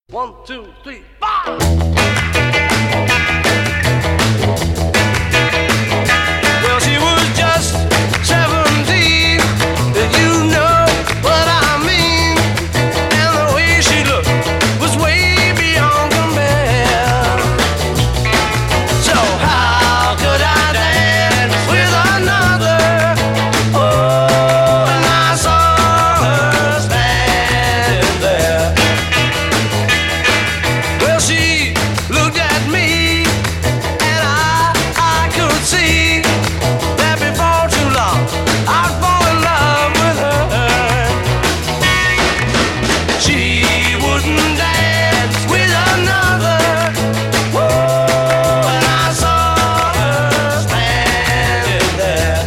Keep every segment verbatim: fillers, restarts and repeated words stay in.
One, two, three, four! Well, she was just seventeen, you know what I mean. And the way she looked was way beyond compare. So how could I dance with another? Oh, and I saw her standing there. Well, she looked at me, and I, I could see that before too long I'd fall in love with her. She wouldn't dance with another. Whoa, and I saw her standing there.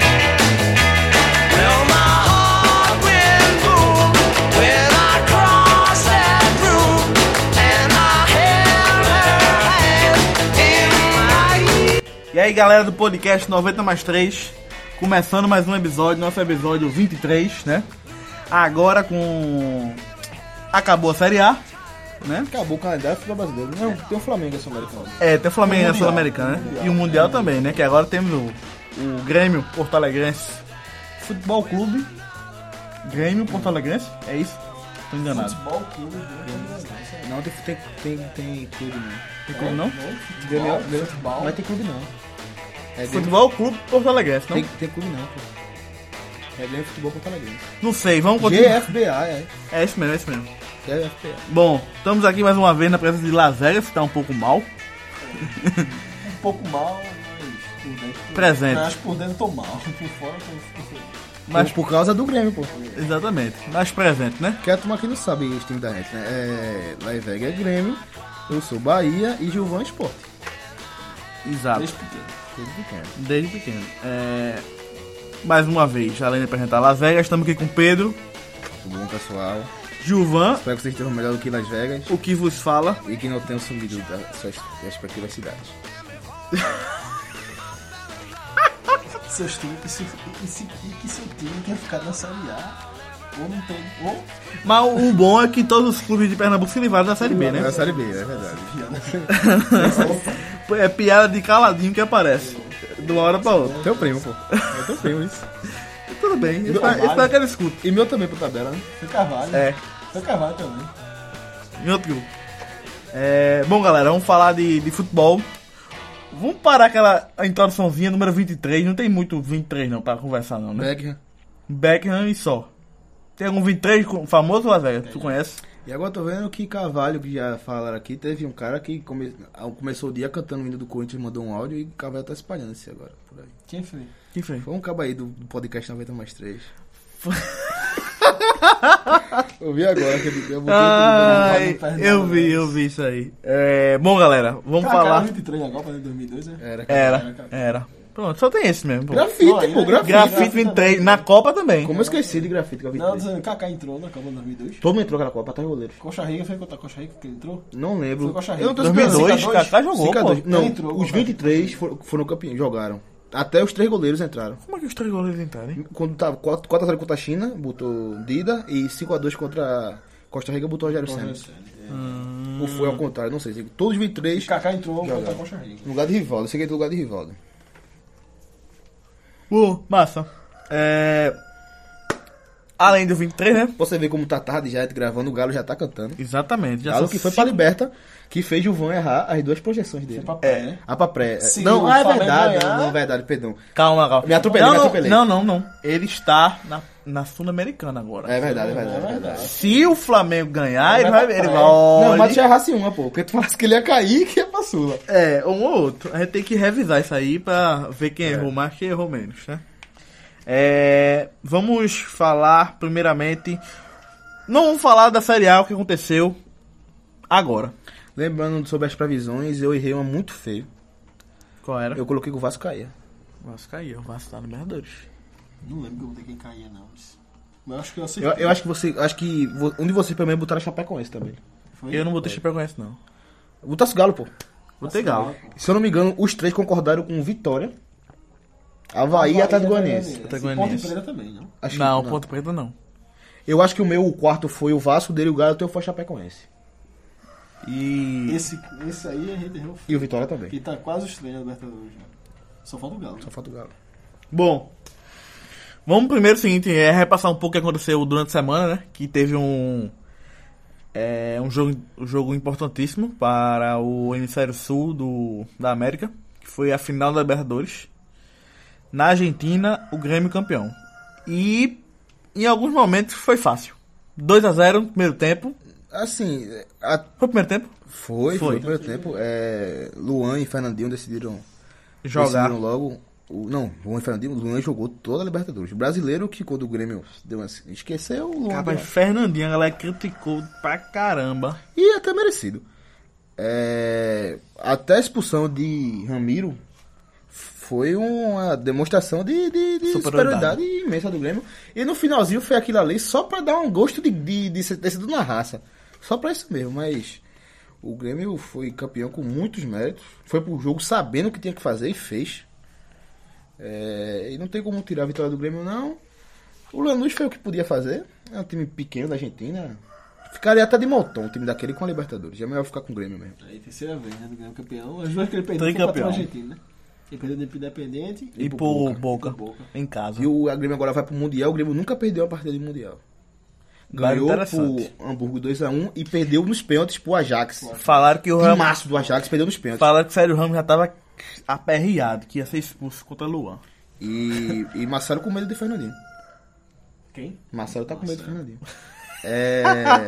Well, my heart went boom when I crossed that room, and I held her hand in mine. E aí, galera do podcast noventa mais três, começando mais um episódio, nosso episódio vinte e três, né? Agora com... acabou a Série A, né? Acabou o calendário do futebol brasileiro. Não, tem o Flamengo e Sul-Americano. É, tem o Flamengo Tem na o Mundial. Sul-Americana, né? Mundial. E o Mundial também, né? Que agora temos o, o Grêmio Porto Alegrense Futebol Clube. Grêmio Porto Alegrense, é isso? Tô enganado. Futebol clube. Não, tem, tem, tem, tem clube não. Tem clube não? Grêmio, Grêmio futebol. Não vai ter clube não. É Grêmio, Futebol Clube Porto Alegrense, não? tem, tem clube não, pô. É Grêmio Futebol Porto Alegre. Não sei, vamos G continuar. F B A, é. É isso mesmo, é isso mesmo. G F B A. Bom, estamos aqui mais uma vez na presença de Las Vegas, que tá um pouco mal. Um pouco mal, mas por dentro. Presente. Acho que por dentro tô mal, por fora tô feliz. Mas, Por causa do Grêmio, pô. exatamente, mais presente, né? Que a turma aqui não sabe os times da gente, né? É... Lá em Vega é Grêmio, eu sou Bahia e Gilvan Sport. Exato. Desde pequeno. Tudo pequeno. Desde pequeno. É... Mais uma vez, além de apresentar Las Vegas, estamos aqui com Pedro, Tudo bom, pessoal? Gilvan, Espero que vocês estejam melhor do que Las Vegas o que vos fala. e que não tenham sumido das suas respectivas cidades. Seus times, e se, e se, e que seu time quer ficar na Série A, ou não tem, ou... Mas o bom é que todos os clubes de Pernambuco se livraram da Série B, É né? a Série B, é verdade. É piada de caladinho que aparece, de uma hora pra outra. Teu primo, pô. É teu primo isso. Tudo bem, Meu espero espero que ele escute. E meu também pro tabela, né? Foi Carvalho. É, Foi Carvalho também. em outro grupo. É, bom, galera, vamos falar de, de futebol. Vamos parar aquela introduçãozinha número vinte e três. Não tem muito vinte e três não pra conversar não, né? Beckham. Beckham e só. Tem algum vinte e três com- famoso, Las Vegas? Tu conhece? E agora tô vendo que Carvalho, que já falaram aqui, teve um cara que come... começou o dia cantando o hino do Corinthians, mandou um áudio e Carvalho tá espalhando esse agora, por aí. Quem foi? Quem foi? Foi um cabo aí do do podcast noventa mais três. Eu vi agora que ele eu botei Ai, Pernambuco, eu vi, eu vi isso aí. É, bom, galera, vamos Cara, falar. vinte e três agora, pra dois mil e dois, né? Era, Era, era. Pronto, só tem esse mesmo. Pô. Grafite, Pô, pô, aí, grafite. Grafite vinte e três, na Copa também. Como eu esqueci de grafite, que é Não, vinte e três. dizendo, Kaká entrou na Copa de dois mil e dois. Todo mundo entrou naquela Copa, até goleiros. Costa Rica, foi contra Costa Rica que ele entrou? Não lembro. Foi Costa Rica. Eu não tô dois mil e dois, cinco a dois? Kaká jogou, cinco a pô. dois. Não, Ele entrou, os pô. vinte e três foram, foram campeões, jogaram. Até os três goleiros entraram. Como é que os três goleiros entraram, hein? Quando tava quatro a zero contra a China, botou Dida, e cinco a dois contra Costa Rica, botou Rogério Rogério Santos. Ceni, Ou foi ao contrário, não sei. Todos os vinte e é. três Kaká entrou Jogaram. contra Costa Rica. no lugar de Rivaldo. Eu sei que ele no lugar de Rivaldo. Uh, massa. É... Além do vinte e três, né? Você vê como tá tarde já, gravando, o Galo já tá cantando. Exatamente. Já Galo são que foi cinco- pra Liberta, que fez Gilvan errar as duas projeções dele. Foi pra pé, né? A pra pré. Se não, o ah, é Flamengo verdade. ganhar- Não, não, verdade, perdão. Calma, calma. Me atropelei, não, me não, atropelei. Não, não, não. Ele está na, na Sul-Americana agora. É verdade, é verdade, é verdade. Se o Flamengo ganhar, ele vai vai... pra Ele praia. vai Não, olha- mas se errasse uma, pô. Porque tu falasse que ele ia cair e que ia pra Sula. É, um ou outro. A gente tem que revisar isso aí pra ver quem errou mais e quem errou menos, né? É, vamos falar, primeiramente... Não vamos falar da Série A, o que aconteceu agora. Lembrando sobre as previsões, eu errei uma muito feio. Qual era? Eu coloquei que o Vasco caía. O Vasco caiu, o Vasco tá no Libertadores. Não lembro que eu botei quem caía, não. Mas eu acho que eu Eu, acertei. eu acho que você. Acho que vo- um de vocês pelo menos botaram a Chapecoense também. Foi? Eu não botei Chapecoense, não. Botasse o Galo, pô. Botei Galo. Se eu não me engano, os três concordaram com Vitória, Avaí e Atlético Goianiense. Atlético E Ponte Goianiense. Preta também, não? Acho que Não, Ponto Preta não. Eu acho que o meu o quarto foi o Vasco, dele o Galo, o teu foi a Chapecoense. E Esse, esse aí a gente errou. E o Vitória também. Que tá quase os treinos da Libertadores já. Só falta o Galo. Só falta o Galo. bom, vamos primeiro o seguinte, é repassar um pouco o que aconteceu durante a semana, né? Que teve um é, um jogo, um jogo importantíssimo para o hemisfério sul do, da América, que foi a final da Libertadores. Na Argentina, o Grêmio campeão. E em alguns momentos foi fácil. dois a zero no primeiro tempo. Assim, a- Foi o primeiro tempo? foi, foi, Foi. no primeiro tempo. É, Luan e Fernandinho decidiram Jogar. decidiram logo. O, não, Luan e Fernandinho, o Luan jogou toda a Libertadores. O brasileiro que quando o Grêmio deu uma, esqueceu, o Luan. Rapaz, deu- Fernandinho, a galera criticou pra caramba. E até merecido. É, até a expulsão de Ramiro foi uma demonstração de, de, de Superioridade. superioridade imensa do Grêmio. E no finalzinho foi aquilo ali só pra dar um gosto de, de, de ser- ter sido na raça. Só pra isso mesmo, mas o Grêmio foi campeão com muitos méritos. Foi pro jogo sabendo o que tinha que fazer e fez. É, e não tem como tirar a vitória do Grêmio, não. O Lanús foi o que podia fazer. É um time pequeno da Argentina. Ficaria até de montão o time daquele com a Libertadores. É melhor ficar com o Grêmio mesmo. Aí, terceira vez, né? Do Grêmio campeão. As duas que ele perdeu foi Tricampeão. contra o Argentina, né? Ele perdeu pro Independente E, pro por Boca. Boca, Pro Boca. em casa. E o a Grêmio agora vai pro Mundial. O Grêmio nunca perdeu uma partida de Mundial. Vai Ganhou interessante. pro Hamburgo dois a um e perdeu nos pênaltis pro Ajax. Falaram que o O Ramos, maço do Ajax perdeu nos pênaltis. falaram que o Sérgio Ramos já tava aperreado, que ia ser expulso contra o Luan. E, e Marcelo com medo de Fernandinho. Quem? Marcelo tá com medo de Fernandinho. É...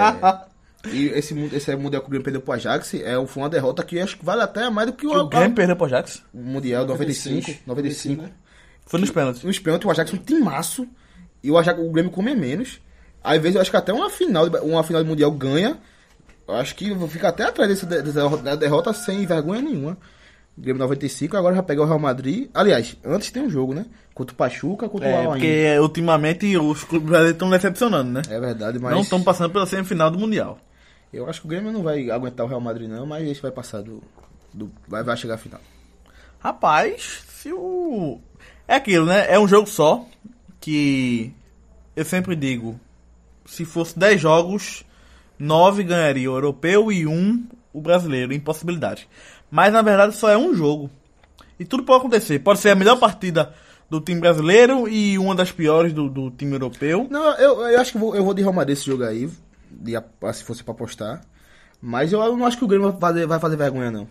E esse, mu- esse Mundial que o Grêmio perdeu pro Ajax é, foi uma derrota que acho que vale até mais do que o, O Grêmio perdeu pro Ajax. o Mundial noventa e cinco. noventa e cinco. né? Foi nos pênaltis. Nos pênaltis, o Ajax é um timaço. E o, Ajax, o Grêmio come menos. Às vezes eu acho que até uma final, de- uma final de Mundial ganha. Eu acho que fica até atrás desse, dessa da derrota sem vergonha nenhuma. O Grêmio noventa e cinco, agora já pega o Real Madrid. Aliás, antes tem um jogo, né? Contra o Pachuca, contra o É, Alain. porque ultimamente os clubes brasileiros estão decepcionando, né? É verdade, mas Não estão passando pela semifinal do Mundial. eu acho que o Grêmio não vai aguentar o Real Madrid não, mas esse vai passar do... do vai, vai chegar à final. Rapaz, se o... É aquilo, né? É um jogo só, que eu sempre digo, se fosse dez jogos, nove ganharia o europeu e um o brasileiro, impossibilidade. Mas na verdade só é um jogo. E tudo pode acontecer. Pode ser a melhor partida do time brasileiro e uma das piores do, do time europeu. Não, eu, eu acho que eu vou, eu vou de Real Madrid esse jogo aí, de, a- se fosse pra apostar. Mas eu não acho que o Grêmio vai fazer, vai fazer vergonha, não.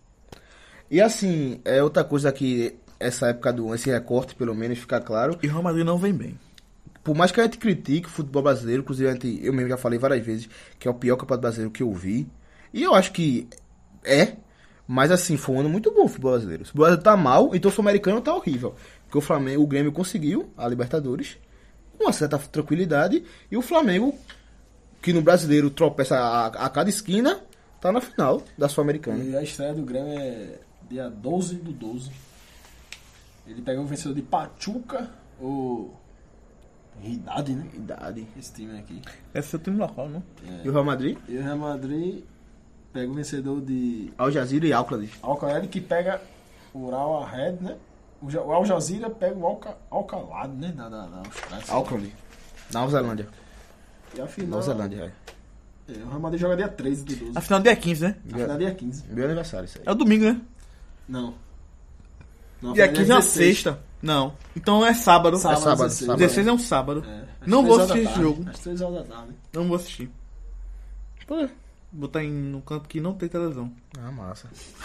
E assim, é outra coisa que essa época do esse recorte, pelo menos, fica claro. E o Real Madrid não vem bem. Por mais que a gente critique o futebol brasileiro, inclusive a gente, eu mesmo já falei várias vezes que é o pior campeonato brasileiro que eu vi. E eu acho que é, mas assim, foi um ano muito bom o futebol brasileiro. O futebol brasileiro tá mal, então o sul-americano tá horrível. Porque o Flamengo, o Grêmio conseguiu a Libertadores com uma certa tranquilidade. E o Flamengo, que no brasileiro tropeça a, a cada esquina, tá na final da Sul-Americana. E a estreia do Grêmio é dia doze do doze. Ele pegou o vencedor de Pachuca, o Idade, né? Idade. Esse time aqui. Esse é o time local, não? E o Real Madrid? E o Real Madrid pega o vencedor de Al Jazeera e Auckland. Alcalá, que pega o Al Red, né? O Ja- o Al Jazeera pega o Alca, Alcalá, né? Na, na, na Austrália. Auckland. Nova Zelândia. E a final. Nova Zelândia, é. É, o Real Madrid joga dia treze do doze. A final é dia quinze, né? A final é dia quinze. Meu aniversário, isso aí. É o domingo, né? Não. Não, a Dia final quinze é uma dezesseis. sexta. Não. Então é sábado. Sábado, É sábado, dezesseis. sábado. dezesseis é um sábado. É, às Não três vou horas assistir da esse tarde, jogo. Às três horas da tarde. Não vou assistir. Pô. Botar em no canto que não tem televisão. Ah, massa.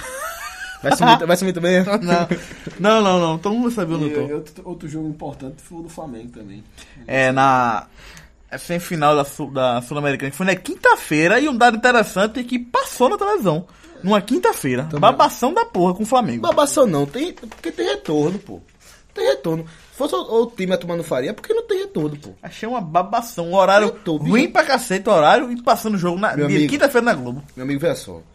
Vai sumir, vai sumir também? Não, não, não, não. Todo mundo sabe onde E, eu tô. e outro, outro jogo importante foi o do Flamengo também. É, na semifinal da, Sul- da Sul-Americana, que foi na quinta-feira, e um dado interessante é que passou na televisão. Numa quinta-feira. Babação da porra com o Flamengo. Babação não, tem, porque tem retorno, pô. Tem retorno. Se fosse o, o time a tomar no faria, porque não tem retorno, pô. Achei uma babação. Um horário Eu tô, ruim bicho. pra cacete, o horário, e passando o jogo na Meu de amigo. quinta-feira na Globo. Meu amigo, veja só.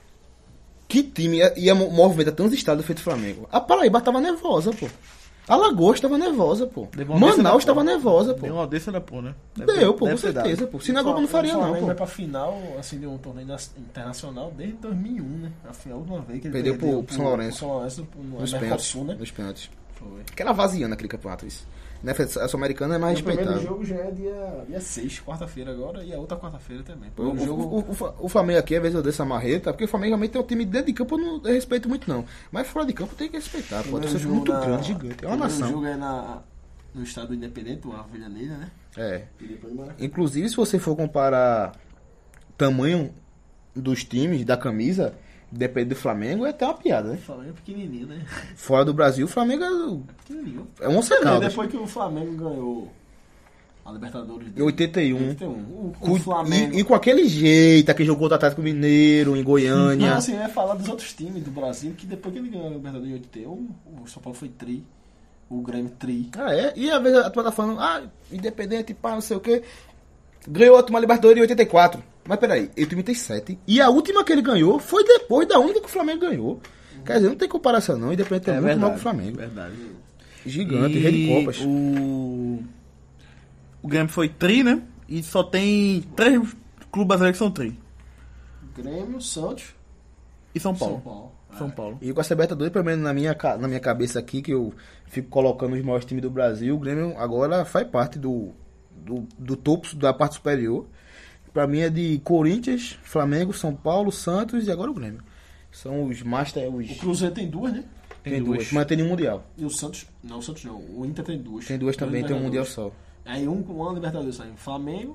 Que time ia, ia mo- movimentar tantos estados feito o Flamengo? A Paraíba tava nervosa, pô. Alagoas tava nervosa, pô. Deu uma audiência Manaus da tava porra. nervosa, pô. Deu uma audiência da porra, né? Deu, pô, com deve ter dado. certeza, pô. Se na Globo não faria, o não, Flamengo pô. vai pra final, assim, de um torneio nas- internacional desde dois mil e um, né? A final, a última vez que ele Perdeu perdeu pro São Lourenço. pro São Lourenço no Nos Mercosul, pênaltis. né? Nos pênaltis. Foi. Aquela vaziana aquele campeonato, isso. Na a Sul-Americana é mais O primeiro respeitado. jogo já é dia, dia seis, quarta-feira agora, e a outra quarta-feira também. O, O jogo... o, o, o, o Flamengo aqui, às vezes eu dei essa marreta, porque o Flamengo realmente tem um time dentro de campo, eu não respeito muito não. Mas fora de campo tem que respeitar, pô. o Você é jogo muito na- grande, gigante. É uma o nação. jogo é na, no estado independente, o Avellaneda, né? É. E depois no Maracanã. Inclusive, se você for comparar tamanho dos times, da camisa, depende do Flamengo, é até uma piada, né? O Flamengo é pequenininho, né? Fora do Brasil, o Flamengo é, Pequenininho. é um Você vê, caldas. depois que o Flamengo ganhou a Libertadores Em oitenta e um. oitenta e um. O, Com- o Flamengo... E, e com aquele jeito que jogou o Atlético Mineiro, em Goiânia. Não, assim, eu ia falar dos outros times do Brasil, que depois que ele ganhou a Libertadores em oitenta e um, o São Paulo foi tri, o Grêmio tri. Ah, é? E às vezes a turma tá falando, ah, independente, pá, não sei o quê. Ganhou a turma Libertadores em oitenta e quatro. Mas peraí, ele tem oitenta e sete. E a última que ele ganhou foi depois da única que o Flamengo ganhou. Quer dizer, não tem comparação não, independente é muito mal com o Flamengo. Verdade. Gigante, E rei de copas. O... o Grêmio foi tri, né? E só tem três clubes brasileiros que são tri. Grêmio, Santos, E São Paulo. São Paulo. São É. Paulo. E com essa Libertadores, pelo menos na minha, ca- na minha cabeça aqui, que eu fico colocando os maiores times do Brasil, o Grêmio agora faz parte do, do, do topo, da parte superior. Pra mim é de Corinthians, Flamengo, São Paulo, Santos e agora o Grêmio. São os master, os... O Cruzeiro tem duas, né? Tem duas, mas tem nenhum mundial. E o Santos, não, o Santos não, o Inter tem duas. Tem duas também, tem um mundial Libertadores. só. Aí um com uma Libertadores saiu. Flamengo,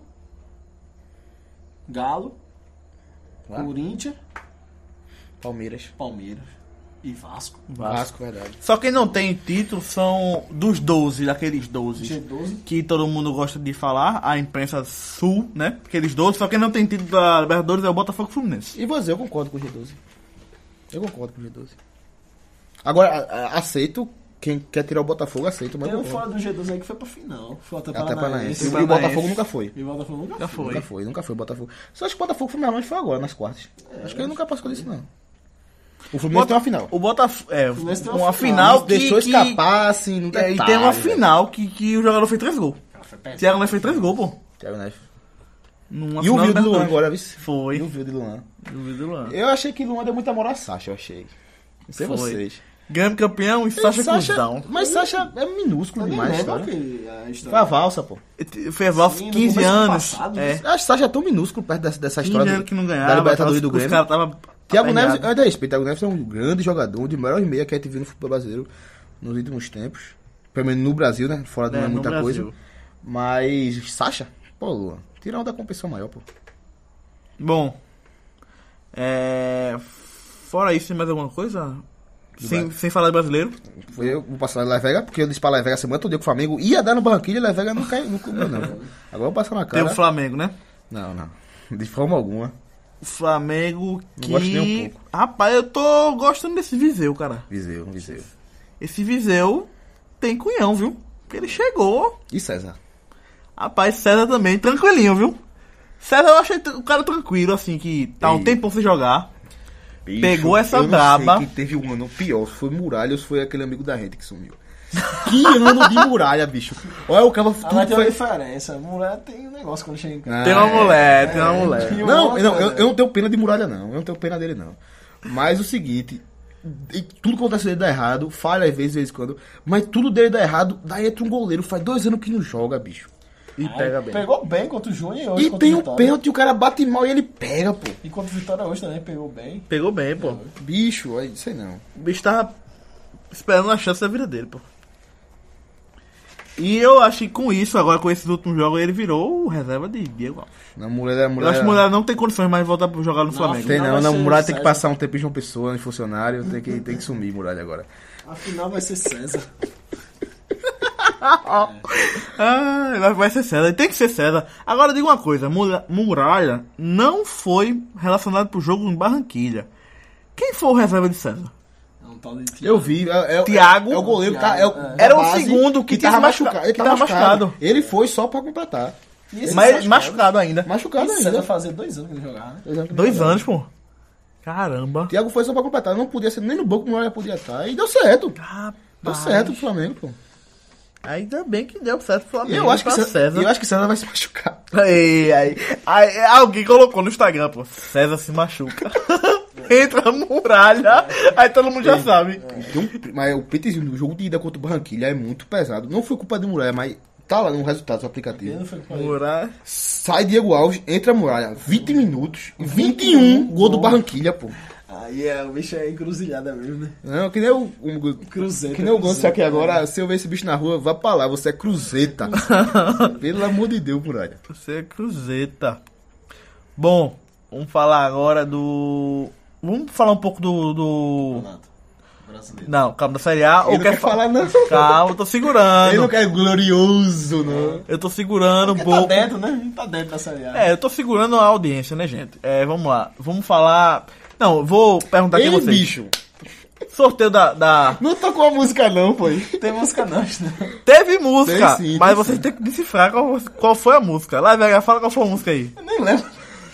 Galo, Lá. Corinthians, Palmeiras. Palmeiras e Vasco. Vasco, verdade. Só quem não tem título são dos doze, daqueles G doze. doze. Que todo mundo gosta de falar, a imprensa sul, né? Aqueles doze, só quem não tem título da Libertadores é o Botafogo e Fluminense. E você, eu concordo com o G doze. Eu concordo com o G doze. Agora, a- a- aceito, quem quer tirar o Botafogo, aceito, mas Tem eu um concordo. fora do G doze aí que foi pra final. Foi até Até Paranaense. Paranaense. E o Paranaense. Botafogo nunca foi. E o Botafogo nunca Já foi. foi. Nunca foi, nunca foi o Botafogo. Só acho que o Botafogo foi mais longe foi agora, nas quartas. Acho que ele nunca passou disso, não. O Fluminense tem uma final. O Botafogo. É, Fluminense tem uma, uma final final, que. Deixou que- escapar, assim, no é, detalhe. e tem uma velho. final que, que o jogador fez três gols. Cara, foi péssimo. Thiago Neves fez três gols, pô. Thiago Neves. Numa E o final Vil de Luan Libertadores. agora, viu? Foi. E o Vil de Luan. O Vil de Luan. Eu achei que Luan deu muita moral a Sacha, eu achei. Não sei Foi. vocês. Grande campeão e Sacha Cruzão. Mas Sacha é minúsculo Eu nem demais, lembro cara. que a Foi a história. valsa, pô. Fez valsa Sim, no quinze começo do anos. passado, é. né? Eu acho que Sacha é tão minúsculo perto dessa, dessa quinze história anos do- que não ganhava. da Libertadores do os Grêmio. caras tava Thiago Neves, aperreado. eu até respeito. Thiago Neves é um grande jogador, um de melhores meia que a gente viu no futebol brasileiro nos últimos tempos. Pelo menos no Brasil, né? Fora não É, é no muita Brasil. coisa. Mas Sacha, pô, Luan, tira onda da competição maior, pô. Bom. É... Fora isso, tem mais alguma coisa? Sem, sem falar de brasileiro. Foi eu vou passar na La Vega, porque eu disse pra La Vega a semana toda que o Flamengo ia dar no Barranquilla e La Vega não caiu, não cobrou, não. Agora eu vou passar na Tem cara. o Flamengo, né? Não, não. De forma alguma. O Flamengo que... gosto nem um pouco. Rapaz, eu tô gostando desse Viseu, cara. Viseu, Viseu. Esse Viseu tem cunhão, viu? Porque ele chegou. E César? Rapaz, César também, tranquilinho, viu? César eu achei o cara tranquilo, assim, que tá um Ei. tempão sem jogar. Bicho, Pegou essa eu não braba. sei quem teve um ano pior, se foi Muralha ou se foi aquele amigo da gente que sumiu. Que ano de Muralha, bicho. Olha o cara... Ah, tudo mas tem uma foi- diferença. Mulher tem um negócio quando chega em casa. Tem uma é, mulher, tem uma é, mulher. tem- Não, outra, não eu, né? eu não tenho pena de Muralha, não. Eu não tenho pena dele, não. Mas o seguinte... e tudo que acontece dele dá errado, falha às vezes, de vez em quando. Mas tudo dele dá errado, daí entra um goleiro. Faz dois anos que não joga, bicho. E Aí, pega bem. Pegou bem contra o Júnior e hoje E contra tem o um Vitória. pênalti, o cara bate mal e ele pega, pô. E contra o Vitória hoje também pegou bem. Pegou bem, pô. Bicho, aí, sei não. O bicho tava esperando a chance da vida dele, pô. E eu acho que com isso, agora com esses últimos jogos, ele virou o reserva de Diego Alves. Na mulher, a mulher, Eu acho que o Mulher não tem condições mais de voltar pra jogar no Flamengo. Tem Não, não, vai não, ser Muralha tem que César. passar um tempo em João Pessoa, em funcionário, tem que, tem que sumir Muralha agora. Afinal vai ser César. Ah, vai ser César. Tem que ser César. Agora diga uma coisa: Mura- Muralha não foi relacionado pro jogo em Barranquilha. Quem foi o reserva de César? É um tal de Thiago. Eu vi, é, é, Thiago. é o goleiro, Thiago, tá, é o, é. da Era o base segundo que tinha tava se machuca- machucado. Ele que tava tava machucado. machucado. Ele foi só pra completar. E esse Mas César- machucado ainda. Machucado Esse César ainda. fazia dois anos que ele jogava, né? Dois anos, pô. Caramba. Thiago foi só pra completar. Não podia ser nem no banco, o Muralha podia estar. E deu certo. Rapaz. Deu certo pro Flamengo, pô. Ainda bem que deu certo pro E Flamengo. eu acho que pra César, César. eu acho que César vai se machucar. Aí, aí, aí, alguém colocou no Instagram, pô. César se machuca. entra a muralha, aí todo mundo já sabe. Tem um- mas o PTzinho do jogo de ida contra o Barranquilla é muito pesado. Não foi culpa de Muralha, mas tá lá no resultado do aplicativo. Não foi culpa dele. Muralha. Sai Diego Alves, entra a Muralha. vinte minutos, vinte e um gol do Barranquilla, pô. Aí é, o bicho é encruzilhada mesmo, né? Não, que nem o, o Cruzeta. que nem o Gonçalo cruzeta, aqui agora, se eu ver esse bicho na rua, vá pra lá, você é cruzeta. Pelo amor de Deus, Muralha. Você é cruzeta. Bom, vamos falar agora do... Vamos falar um pouco do... do... Campeonato brasileiro. Não, calma, da Série A. Ele ou não quer fa- falar, não. Calma, eu tô segurando. Ele não quer glorioso, não. Eu tô segurando um Porque tá pouco. dentro, né? A gente tá dentro da Série A. É, eu tô segurando a audiência, né, gente? É, vamos lá. Vamos falar... Não, eu vou perguntar aqui a Ei, vocês. bicho. Sorteio da... da... Não tocou a música, não, foi. Tem música não, né? Teve música, Tem sim, mas tem vocês sim. têm que decifrar qual, qual foi a música. Lá, velho, fala qual foi a música aí. Eu nem lembro.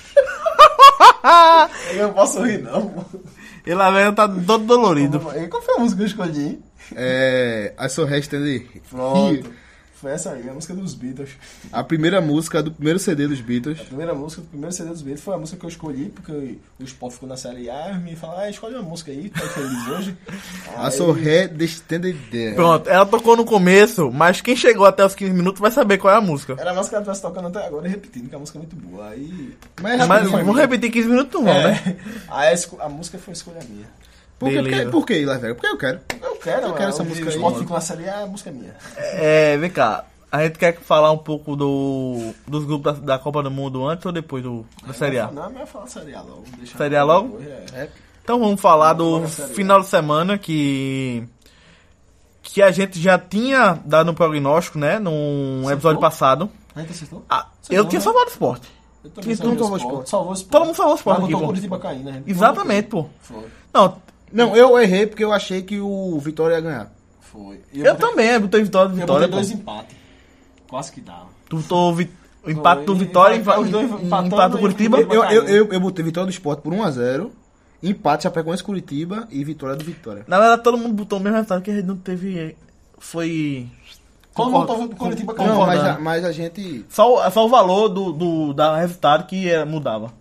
Eu não posso rir, não. E lá, velho, tá todo dolorido. E qual foi a música que eu escolhi? É. I So Rest and the- Pronto. Foi essa aí, a música dos Beatles. A primeira música do primeiro C D dos Beatles. A primeira música do primeiro C D dos Beatles foi a música que eu escolhi, porque o Sport ficou na Série A e me falaram, ah, escolhe uma música aí, tá feliz hoje. I So Rest and the- Pronto, ela tocou no começo, mas quem chegou até os quinze minutos vai saber qual é a música. Era a música que ela estivesse tocando até agora e repetindo, que a música é muito boa. Aí. Mas, Mas rapidinho, vamos repetir quinze minutos, não, né? É, aí a, esco- a música foi escolha minha. Por que, Beleza. por que, Lá, velho? Porque eu quero. Eu quero, Eu quero essa música O aí. Sport ficou na Série A, a música é minha. É, vem cá. A gente quer falar um pouco do, dos grupos da, da Copa do Mundo antes ou depois do, da Série A? Não, mas eu falar Série A logo. deixa Série A logo? depois, é. É. Então vamos falar do Bora, Série A. final de semana que que a gente já tinha dado um prognóstico, né, num Acertou? episódio passado. A gente acertou? Ah, Acertou, eu tinha né? salvado o esporte. Eu também Quem salvei não o salvou o Sport. Sport? Salvou o Sport. Todo mundo salvou o Sport Mas aqui, botou pô. o Curitiba caindo, né? Exatamente, pô. Foi, Não, Não, eu errei porque eu achei que o Vitória ia ganhar. foi. E eu botei- também, eu botei vitória do Eu Vitória. botei pô. dois empates. Quase que dava. Tu botou vi- o empate do Foi, Vitória e e vai- os dois empatando empate do e Curitiba. Curitiba- Eu, eu, eu, eu botei Vitória do Sport por um a zero. Empate Chapecoense Curitiba e Vitória do Vitória. Na verdade, todo mundo botou o mesmo resultado, que a gente não teve... Foi... Todo mundo Concordo- tava- o Curitiba con- caiu. Não, mas concordando. a, mas a gente. Só, o- só o valor do, do da resultado que era, mudava.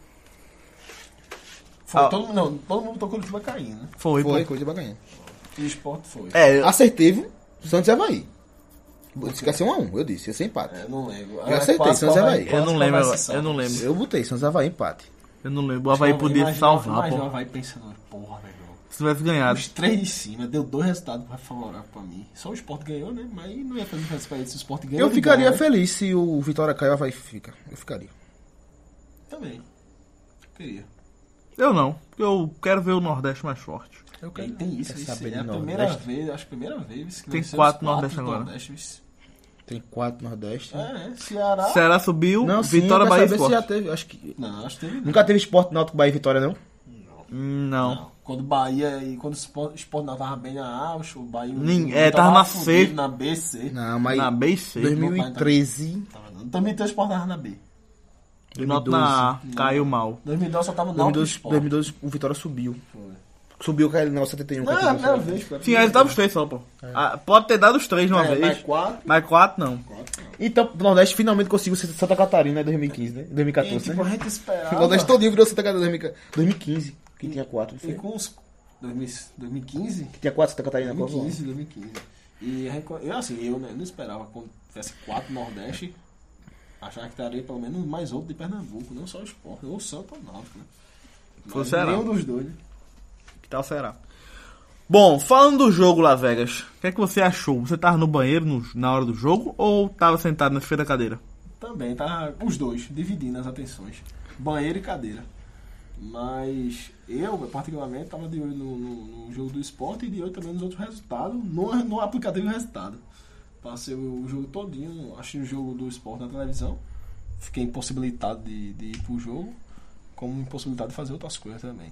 Foi, Ah. todo, não, todo mundo botou o Curitiba caindo, né? Foi, Foi, pô. Curitiba ganhando. E o Sport foi. É, eu- Acertei, viu? Santos e Havaí. Eu disse que ia ser um a um, eu disse, ia ser empate. É, não lembro. Eu acertei, quase Santos que é vai- Havaí. quase eu não que lembro, vai agora, se eu não salvar. lembro. Eu botei Santos e Havaí empate. Eu não lembro. O Havaí podia Imagina- salvar, imagina pô. o Havaí pensando, porra, meu irmão. Se tivesse ganhado. Os três de cima, deu dois resultados pra favorável pra mim. Só o Sport ganhou, né? Mas não ia fazer diferença pra ele se o Sport ganhou. Eu ele ficaria ganha. feliz se o Vitória cair e o Havaí fica. Eu ficaria. Também. Queria. Eu não. Eu quero ver o Nordeste mais forte. Eu E tem isso, Quer isso saber é a de primeira Nordeste? vez, acho que a primeira vez que Tem venceu quatro os Nordeste agora. Nordestes. Tem quatro Nordeste. É, é, Ceará. Ceará subiu, Não, sim, Vitória, eu quero Bahia e saber se já Sport. teve. Acho que. Não, acho que teve. Nunca teve Sport Náutico Bahia e Vitória, não? Hum, Não. Não. Quando o Bahia e quando o Sport, Sport não tava bem na A, o Bahia. Nem- o é, tava na C. fudido, Na B, C. Não, mas. Na B e C. dois mil e treze. Tava não. Também tem o Sport tava na B. O Náutico na A caiu mal. dois mil e doze só tava no Náutico e dois mil e doze, Sport. dois mil e doze o Vitória subiu. Foi. Subiu caiu não, setenta e um. Não, é a caiu, primeira sabe? vez. foi a Sim, primeira aí tava vez. os três só, pô. Ah, pode ter dado os três de uma É, vez. mais quatro. Mas quatro não. Então, o Nordeste finalmente conseguiu ser Santa Catarina em dois mil e quinze, né? Em dois mil e E, quatorze, tipo, a né? gente O esperava. Nordeste todinho virou Santa Catarina em dois mil e quinze, que tinha quatro. E Foi? com os. dois mil dois mil e quinze? Que tinha quatro Santa Catarina na dois mil e Copa. quinze, dois mil e quinze. E a gente- eu, assim, eu né, não esperava quando tivesse quatro Nordeste, achava que estaria pelo menos mais outro de Pernambuco, não só o Sport, ou o Santo ou o Náutico, né? Foi o Mas Ceará. nenhum dos dois, né? Que tal será? Bom, falando do jogo, Las Vegas, o que é que você achou? Você tava no banheiro no- na hora do jogo ou tava sentado na frente da cadeira? Também, tá os dois, dividindo as atenções. Banheiro e cadeira. Mas eu, particularmente, tava de olho no, no- no jogo do Sport e de olho também nos outros resultados, no, no aplicativo resultado. Passei o jogo todinho, achei o jogo do Sport na televisão. Fiquei impossibilitado de, de ir pro jogo, como impossibilitado de fazer outras coisas também.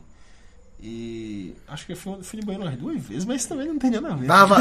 E acho que eu fui, fui de banheiro umas duas vezes, mas isso também não tem nada a ver. Tava,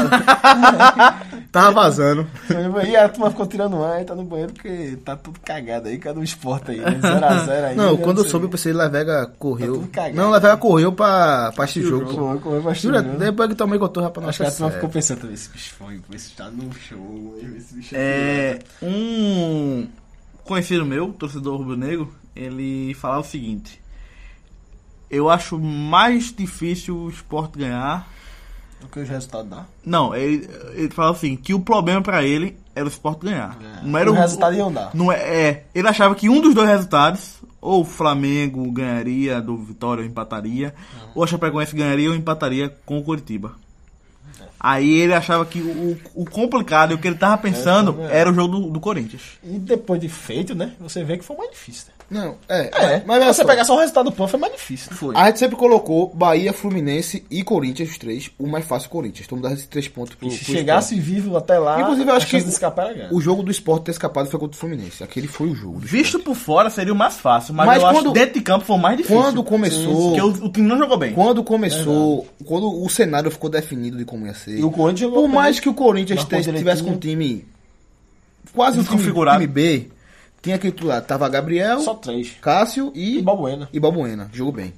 tava vazando. E a turma ficou tirando ar e tá no banheiro porque tá tudo cagado aí, cadê o Sport aí? zero a zero aí. Não, quando eu sei. soube, eu pensei que Lavega Tá correu. tudo cagado. Não, Lavega correu pra, pra assistir o jogo. Foi, foi bastante. Jura, né? depois que tomei contorno pra Acho que a nossa turma série. ficou pensando também, esse bicho foi, esse tá no show, esse bicho É, um conhecido meu, torcedor rubro-negro, ele falava o seguinte: eu acho mais difícil o Sport ganhar. O que os resultados dá. Não, ele, ele fala assim, que o problema pra ele era o Sport ganhar. É. Não era O o resultado iam dar. Não é, é, ele achava que um dos dois resultados, ou o Flamengo ganharia do Vitória ou empataria, ou a Chapecoense ganharia ou empataria com o Curitiba. Aí ele achava que o, o complicado, o que ele tava pensando, É, é. era o jogo do, do Corinthians. E depois de feito, né? Você vê que foi mais difícil. Né? Não, é. É, mas olha você só, pegar só o resultado do plano foi mais difícil. Foi. a gente sempre colocou Bahia, Fluminense e Corinthians, os três, o mais fácil Corinthians. Todo mundo dá esses três pontos pro, Se pro chegasse vivo até lá, Inclusive, eu acho a chance que de escapar era grande. o jogo do Sport ter escapado foi contra o Fluminense. Aquele foi o jogo. do Visto Sport. por fora seria o mais fácil, mas, Mas eu acho quando- que dentro de campo foi o mais difícil. Quando começou. Porque o, o time não jogou bem. Quando começou. Quando o cenário ficou definido de como ia ser. E o Corinthians jogou Por mais bem. que o Corinthians Marcou te- tivesse com um time. Quase um time, Desconfigurado. time B. Tinha aquele lá. Tava Gabriel, Só três. Cássio e. E Balbuena. E Balbuena. Jogou bem.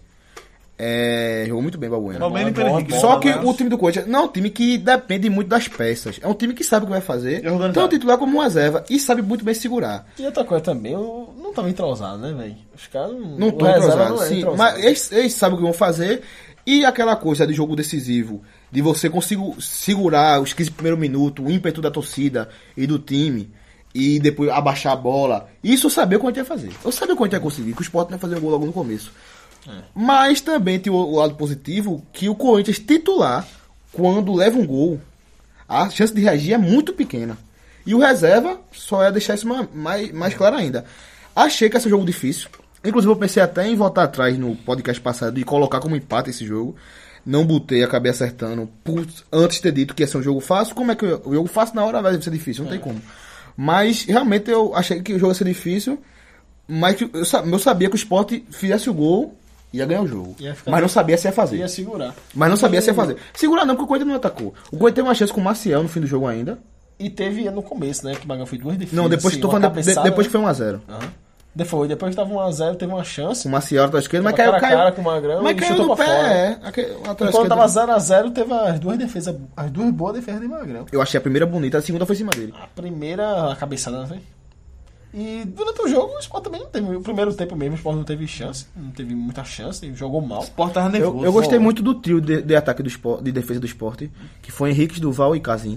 É, jogou muito bem Balbuena. Balbuena e bom, Pedro bom, Henrique. bom. Só que Balbuena. o time do Corinthians não é um time que depende muito das peças. É um time que sabe o que vai fazer. É organizado. Então o titular como uma reserva e sabe muito bem segurar. E outra coisa também, eu não tava entrosado, né, velho? Os caras não. Não o tô reserva entrosado, não é sim. entrosado. Mas eles, eles sabem o que vão fazer. E aquela coisa de jogo decisivo, de você conseguir segurar os quinze primeiros minutos, o ímpeto da torcida e do time, e depois abaixar a bola. Isso eu sabia o que a gente ia fazer. Eu sabia o que a gente ia conseguir, que o Sport ia fazer um gol logo no começo. Mas também tem o, o lado positivo, que o Corinthians titular, quando leva um gol, a chance de reagir é muito pequena. E o reserva só ia deixar isso ma- mais, mais claro ainda. Achei que esse jogo difícil. Inclusive eu pensei até em voltar atrás no podcast passado e colocar como empate esse jogo. Não botei, acabei acertando por antes de ter dito que ia ser um jogo fácil. Como é que eu, o jogo fácil na hora vai ser difícil? Não tem como. Mas realmente eu achei que o jogo ia ser difícil. Mas que eu, sa- eu sabia que o Sport fizesse o gol, ia ganhar o jogo. Ia ficar- Mas não sabia se ia fazer. Ia segurar. Mas não sabia se ia fazer. Segurar não, porque o Corinthians não atacou. O Corinthians teve uma chance com o Maciel no fim do jogo ainda. E teve no começo, né? Que o Magrão foi duas defesas. Não, depois, assim, tô uma falando de- cabeçada. depois que foi um a zero. Aham. Depois, depois que tava um a zero, teve uma chance. Com o Maciel da esquerda, mas Tava caiu, cara a caiu. cara com o Magrão mas e caiu chutou no pra pé, fora. é. Aquele- o lateral Quando esquerdo- tava zero a zero, teve as duas defesas, as duas boas defesas de Magrão. Eu achei a primeira bonita, a segunda foi em cima dele. A primeira, a cabeçada, não foi? E durante o jogo, o Sport também não teve. O primeiro tempo mesmo, o Sport não teve chance. Não teve muita chance, ele jogou mal. O Sport tava Eu, nervoso. eu gostei Pô. muito do trio de, de ataque do Sport, de defesa do esporte, que foi Henrique, Duval e Casim.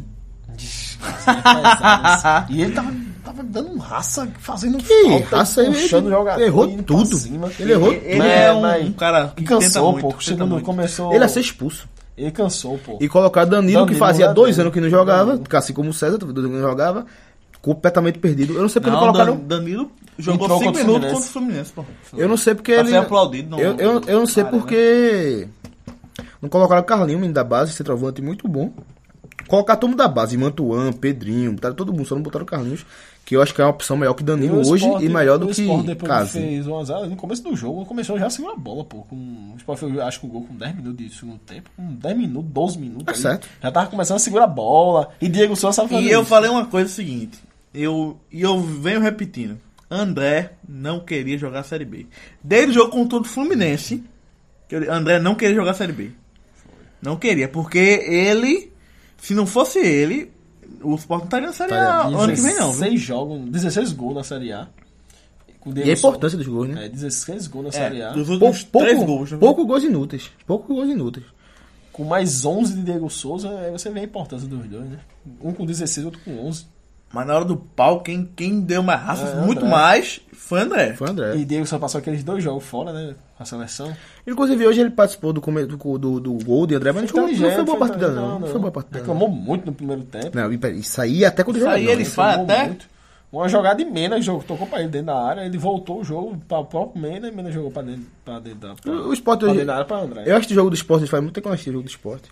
E ele tava, tava dando raça, fazendo Que raça, ele- puxando o jogador, errou indo pra tudo. cima. Ele errou Ele, tudo. ele Mas- é um, mas- um cara que E tenta cansou, muito. pô. tenta Segundo muito. começou. Ele ia ser expulso. Ele cansou, pô. E colocar Danilo, que Danilo fazia não é dois bem. anos que não jogava, assim como o César, dois anos que não jogava, completamente perdido. Eu não sei porque não, Não, colocaram. Dan- Danilo jogou Entrou cinco contra o minutos Fluminense. contra o Fluminense, pô. Eu não sei porque Pra ele. ser aplaudido, não- eu, eu, eu não sei Cara, né? porque. Não colocaram o Carlinho, menino da base, centroavante muito bom. Colocar a turma da base, Mantuan, Pedrinho, botaram todo mundo, só não botaram o Carlinhos, que eu acho que é uma opção melhor que Danilo o hoje Sport- e melhor do o que Sport depois Casim. fez um a zero, no começo do jogo, começou já a segurar a bola, pô. Com, o Sport fez, acho que o gol com dez minutos de segundo tempo. Com dez minutos, doze minutos. É ali, certo. Já tava começando a segurar a bola. E Diego Souza sabe fazer E eu isso. falei uma coisa seguinte, eu, e eu venho repetindo, André não queria jogar a Série B. Desde o jogo contra o Fluminense, que ele- André não queria jogar a Série B. Não queria, porque ele, se não fosse ele, o Sport não estaria na Série A ano que vem não. viu? dezesseis jogos, dezesseis gols na Série A. Com o Diego E a Souza. importância dos gols, né? É, dezesseis gols na É, Série A. dos Pou- últimos pouco, três gols. né? pouco gols inúteis. Pouco gols inúteis. Com mais onze de Diego Souza, aí você vê a importância dos dois, né? Um com dezesseis, outro com onze. Mas na hora do pau, quem, quem deu mais raça, É, muito André. mais, foi André. Foi o André. E Diego só passou aqueles dois jogos fora, né? A seleção. Inclusive hoje ele participou do, come- do, do, do gol de André, mas não, não foi boa partida não. Não, não. foi boa partida não. Reclamou muito no primeiro tempo. Não, e peraí, isso aí até quando Isso aí jogador, ele né? faz Reclamou até... muito. Uma jogada de Mena, jogo, tocou pra ele dentro da área, ele voltou o jogo para o próprio Mena e Mena jogou pra dentro, pra dentro da pra, O Sport pra hoje, dentro da área pra André. eu acho que o jogo do esporte faz muito tempo que eu não assisti o jogo do esporte.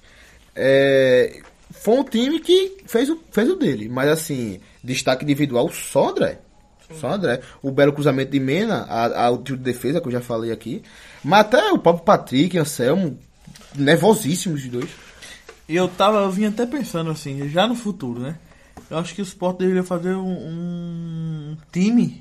É, foi um time que fez o, fez o dele, mas assim, destaque individual só André. Só André. O belo cruzamento de Mena, a, a, o tiro de defesa que eu já falei aqui. Mas até o próprio Patrick, Anselmo, nervosíssimos os dois. E eu tava, eu vim até pensando assim, já no futuro, né? Eu acho que o Sport deveria fazer um, um time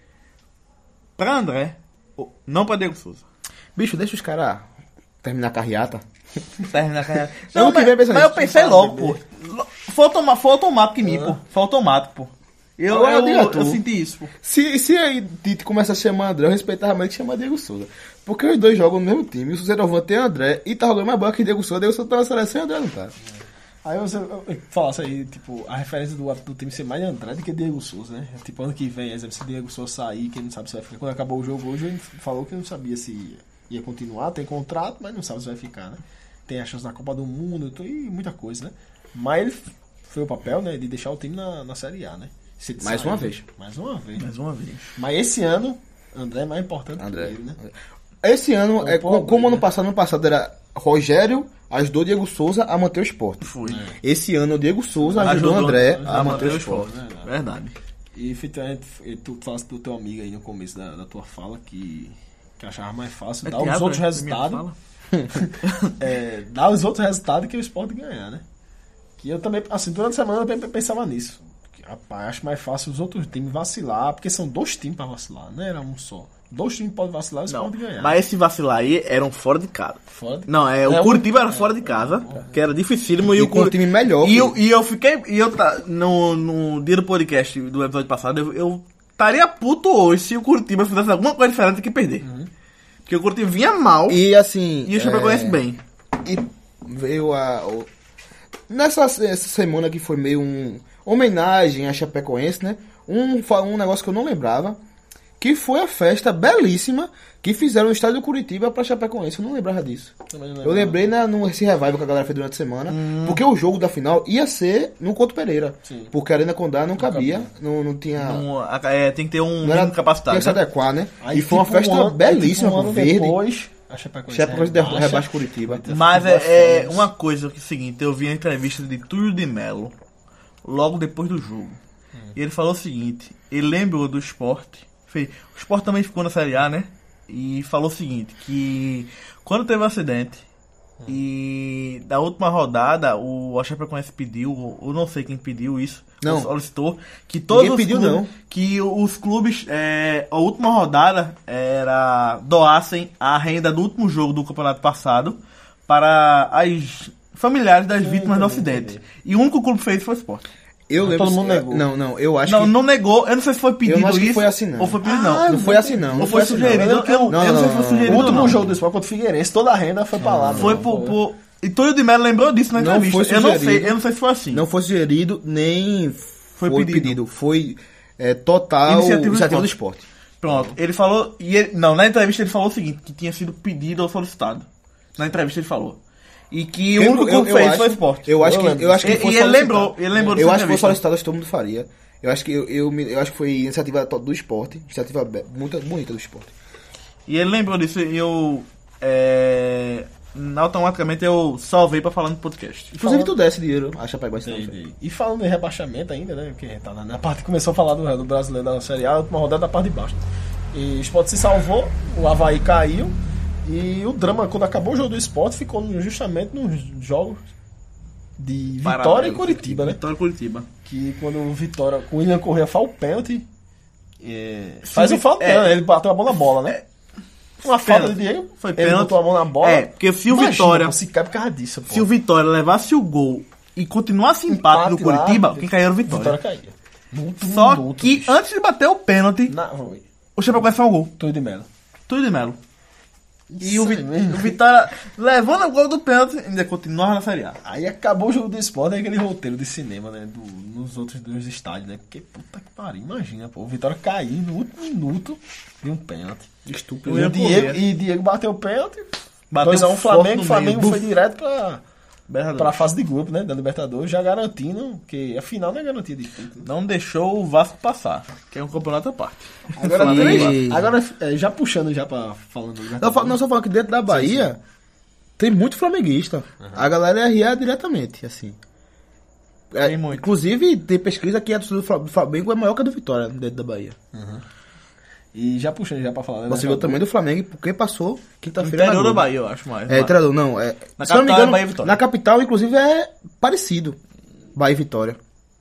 pra André, não pra Diego Souza. Bicho, deixa os caras terminar a carreata. Terminar a carreira. Eu Não, que mas, vem pensando mas eu nisso. pensei logo, pô. Foi, automa, foi automático em mim, pô. Foi automático, pô. Eu, Agora eu, diga tu. eu senti isso, pô. Se, se aí Tite começa a chamar André, eu respeitava mais que chamar Diego Souza. Porque os dois jogam no mesmo time. O centroavante é André e tá jogando mais bola que Diego Souza. Diego Souza tá na seleção e André não tá. Aí você eu- eu falasse aí, tipo, a referência do, do time ser mais André do que Diego Souza, né? Tipo, ano que vem, exemplo, se Diego Souza sair, quem não sabe se vai ficar. Quando acabou o jogo hoje, ele falou que não sabia se ia, ia continuar, tem contrato, mas não sabe se vai ficar, né? Tem a chance da Copa do Mundo e muita coisa, né? Mas ele foi o papel, né, de deixar o time na, na Série A, né? Se ele Mais sair, uma vez. Mais uma vez. Mais uma vez. Mas esse ano, André é mais importante André. que ele, né? Esse ano, é, pô, como ano né? passado, ano passado era Rogério ajudou Diego Souza a manter o esporte. Foi. Esse ano o Diego Souza ajudou, André a, a manter manter o o esporte. esporte. Verdade. E efetivamente, tu falaste do teu amigo aí no começo da, da tua fala que, que achava mais fácil dar os Thiago, outros né? resultados. Minha fala. é, dar os outros resultados que o esporte ganhar, né? Que eu também, assim, durante a semana eu também pensava nisso. Que, rapaz, acho mais fácil os outros times vacilar, porque são dois times pra vacilar, não era um só. Dois times podem vacilar e o Não, esporte ganhar. mas esse vacilar aí eram fora de casa. Fora de- Não, é, o É, o- Curitiba era fora de casa, que era dificílimo. E, E o com um Curi- time melhor, E pô. eu, e eu fiquei. E eu tá, no, no dia do podcast do episódio passado, eu- eu estaria puto hoje se o Curitiba fizesse alguma coisa diferente do que perder. Porque o Curitiba vinha mal e, E assim. o Chapecoense é, bem. E veio a. o- Nessa essa semana que foi meio um homenagem a Chapecoense, né? Um, fa- um negócio que eu não lembrava. Que foi a festa belíssima que fizeram no estádio do Curitiba pra Chapecoense. Eu não lembrava disso. Também não Eu lembrava. lembrei na, no esse revival que a galera fez durante a semana. Porque o jogo da final ia ser no Couto Pereira. Sim. Porque a Arena Condá não cabia. Não, não tinha. Não, a- é, tem que ter um não era mínimo capacitado. Tinha que se Né? adequar, né? Aí, e foi uma tipo, festa um ano- belíssima, tipo, um ano verde. depois, a Chapecoense Chapecoense rebaixa. rebaixa Curitiba. Mas Futebol é, é foda. uma coisa que é o seguinte, eu vi a entrevista de Túlio de Mello logo depois do jogo. E ele falou o seguinte, ele lembrou do Sport, fez, o Sport também ficou na Série A, né? E falou o seguinte, que quando teve o acidente e da última rodada o Chapecoense pediu, eu não sei quem pediu isso, Não. solicitou que todos Ninguém os pediu, clubes, não. que os clubes, é, a última rodada era doassem a renda do último jogo do campeonato passado para as familiares das vítimas do acidente. E o único clube que fez foi o Sport. Eu lembro. todo mundo se- negou. Não, não, eu acho Não, que. não negou, eu não sei se foi pedido Eu não acho que isso. foi assim, não. Ou foi pedido, não. Não foi assim, não. Ou Não foi assim, não. sugerido. Eu, eu, Não, eu não sei se não, foi não. sugerido. O último não. jogo do esporte contra o Figueirense, toda a renda foi pra lá. Foi né? por. por... E Túlio de Mello lembrou disso na Não entrevista. foi Eu não sei, sugerido. eu não sei se foi assim. Não foi sugerido, nem Foi foi, pedido. pedido. Foi é, total Iniciativa iniciativa, do do esporte. Pronto, ele falou. E ele, não, na entrevista ele falou o seguinte: que tinha sido pedido ou solicitado. Na entrevista ele falou. E que o Eu- único eu- clube eu fez acho- foi o Sport. Eu acho Eu que, lembro eu acho que disso. foi E, e ele solicitado. lembrou, ele lembrou Eu dessa acho que foi entrevista. solicitado, acho que todo mundo faria. Eu acho que eu, eu, me- eu acho que foi iniciativa to- do esporte, iniciativa be- muito bonita do esporte. E ele lembrou disso e eu. É, automaticamente eu salvei pra falar no podcast. Inclusive tu desse dinheiro, a Chapecoense não Dei, fez. dei. E falando em rebaixamento ainda, né? Que tá na, na parte que começou a falar do, do brasileiro da Série A, a última rodada da parte de baixo. E o Sport se salvou, o Avaí caiu. E o drama, quando acabou o jogo do Sport, ficou no- justamente nos jogos de Vitória Paralelo. e Curitiba, né? Vitória e Curitiba. Que quando o Vitória, o William Corrêa faz o pênalti. é, faz o vi- falta, é. né? Ele bateu a mão na bola, né? Uma falta de Diego. Foi ele pênalti. botou a mão na bola. É, porque se o Imagina, Vitória- pô, se cai por causa disso, pô. Se o Vitória levasse o gol e continuasse empate, no lá, Curitiba, quem caiu era o Vitória. Vitória caía. No último Só minuto, que bicho. antes de bater o pênalti, Na, foi. o Chapecoense fez um gol. Tudo de Melo. Tudo de Melo. E Isso o, Vi- aí mesmo. o Vitória, levando o gol do pênalti, ainda continuava na Série A. Aí acabou o jogo do Sport, é aquele roteiro de cinema, né? Do, nos outros dois estádios, né? Porque puta que pariu, imagina, pô. O Vitória cair no último minuto de um pênalti. Estúpido. Eu E ia o Diego, correr. e Diego bateu o pênalti. Bateu dois a um forte Flamengo, no o Flamengo meio. foi direto pra, Berrador. pra fase de grupo, né? Da Libertadores, já garantindo que a final não é garantia de título. Não deixou o Vasco passar, que é um campeonato à parte. Agora, Flamengo e três- Vasco. agora é, já puxando já pra falando do Não, Libertadores. fa- não só falando que dentro da Bahia tem muito flamenguista. A galera ria diretamente, assim. É, Tem muito. Inclusive, tem pesquisa que a torcida do Fla- do Flamengo é maior que a do Vitória dentro da Bahia. E já puxando já pra falar, né? Você viu também do Flamengo, porque passou No quinta-feira. na interior da Globo. Bahia, eu acho mais. É, treinador, não. É, Na se eu não me capital é engano, Bahia e Vitória. na capital, inclusive, é parecido. Bahia e Vitória.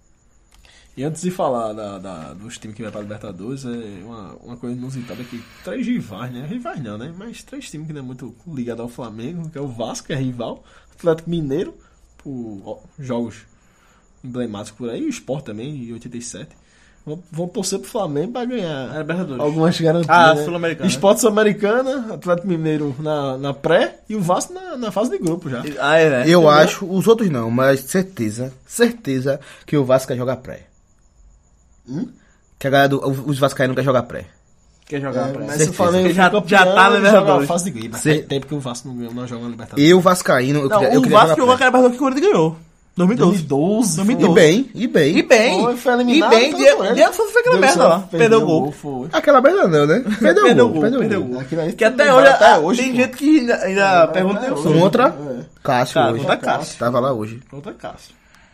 E antes de falar da, da- dos times que vai pra Libertadores, é uma, uma coisa inusitada que três rivais, né? Rivais não, né? Mas três times que não é muito ligado ao Flamengo, que é o Vasco, que é rival, Atlético Mineiro, por ó, jogos emblemáticos por aí, e o Sport também, em oitenta e sete. Vão, vão torcer pro Flamengo pra ganhar É Libertadores. algumas garantias. Ah, né? Sul-Americana. Esporte Sul-Americana, Atlético Mineiro na, na pré e o Vasco na, na fase de grupo já. Ah, é, né? Eu acho, os outros não, mas certeza, certeza que o Vasco quer jogar pré. Hum? Que a galera do, os vascaínos não quer jogar pré. Quer jogar É, pra mas certeza. se o Flamengo Porque já- for já tá campeão, na ele joga Libertadores. a fase de grupo. Mas Cê- tem tempo que o Vasco não, ganha- não joga na Libertadores. Eu, vascaíno, eu Não, queria, eu o queria Vasco jogar jogou pré. aquela Libertadores que o Corinthians ganhou. dois mil e doze. dois mil e doze. E bem, e bem. E bem. Foi, foi e eliminado bem. pelo Diego Coelho. Diego Souza foi aquela Deus merda só lá. Perdeu o gol. Foi. Aquela merda não, né? Perdeu, Perdeu o o gol, gol, perdeu o perdeu gol. o Aquilo aí Que até vai hoje, até ah, hoje, tem pô. gente que ainda, ainda pergunta até Deus hoje. Contra É. Cássio Cara, hoje. contra Cássio. Tava lá hoje. Contra Cássio.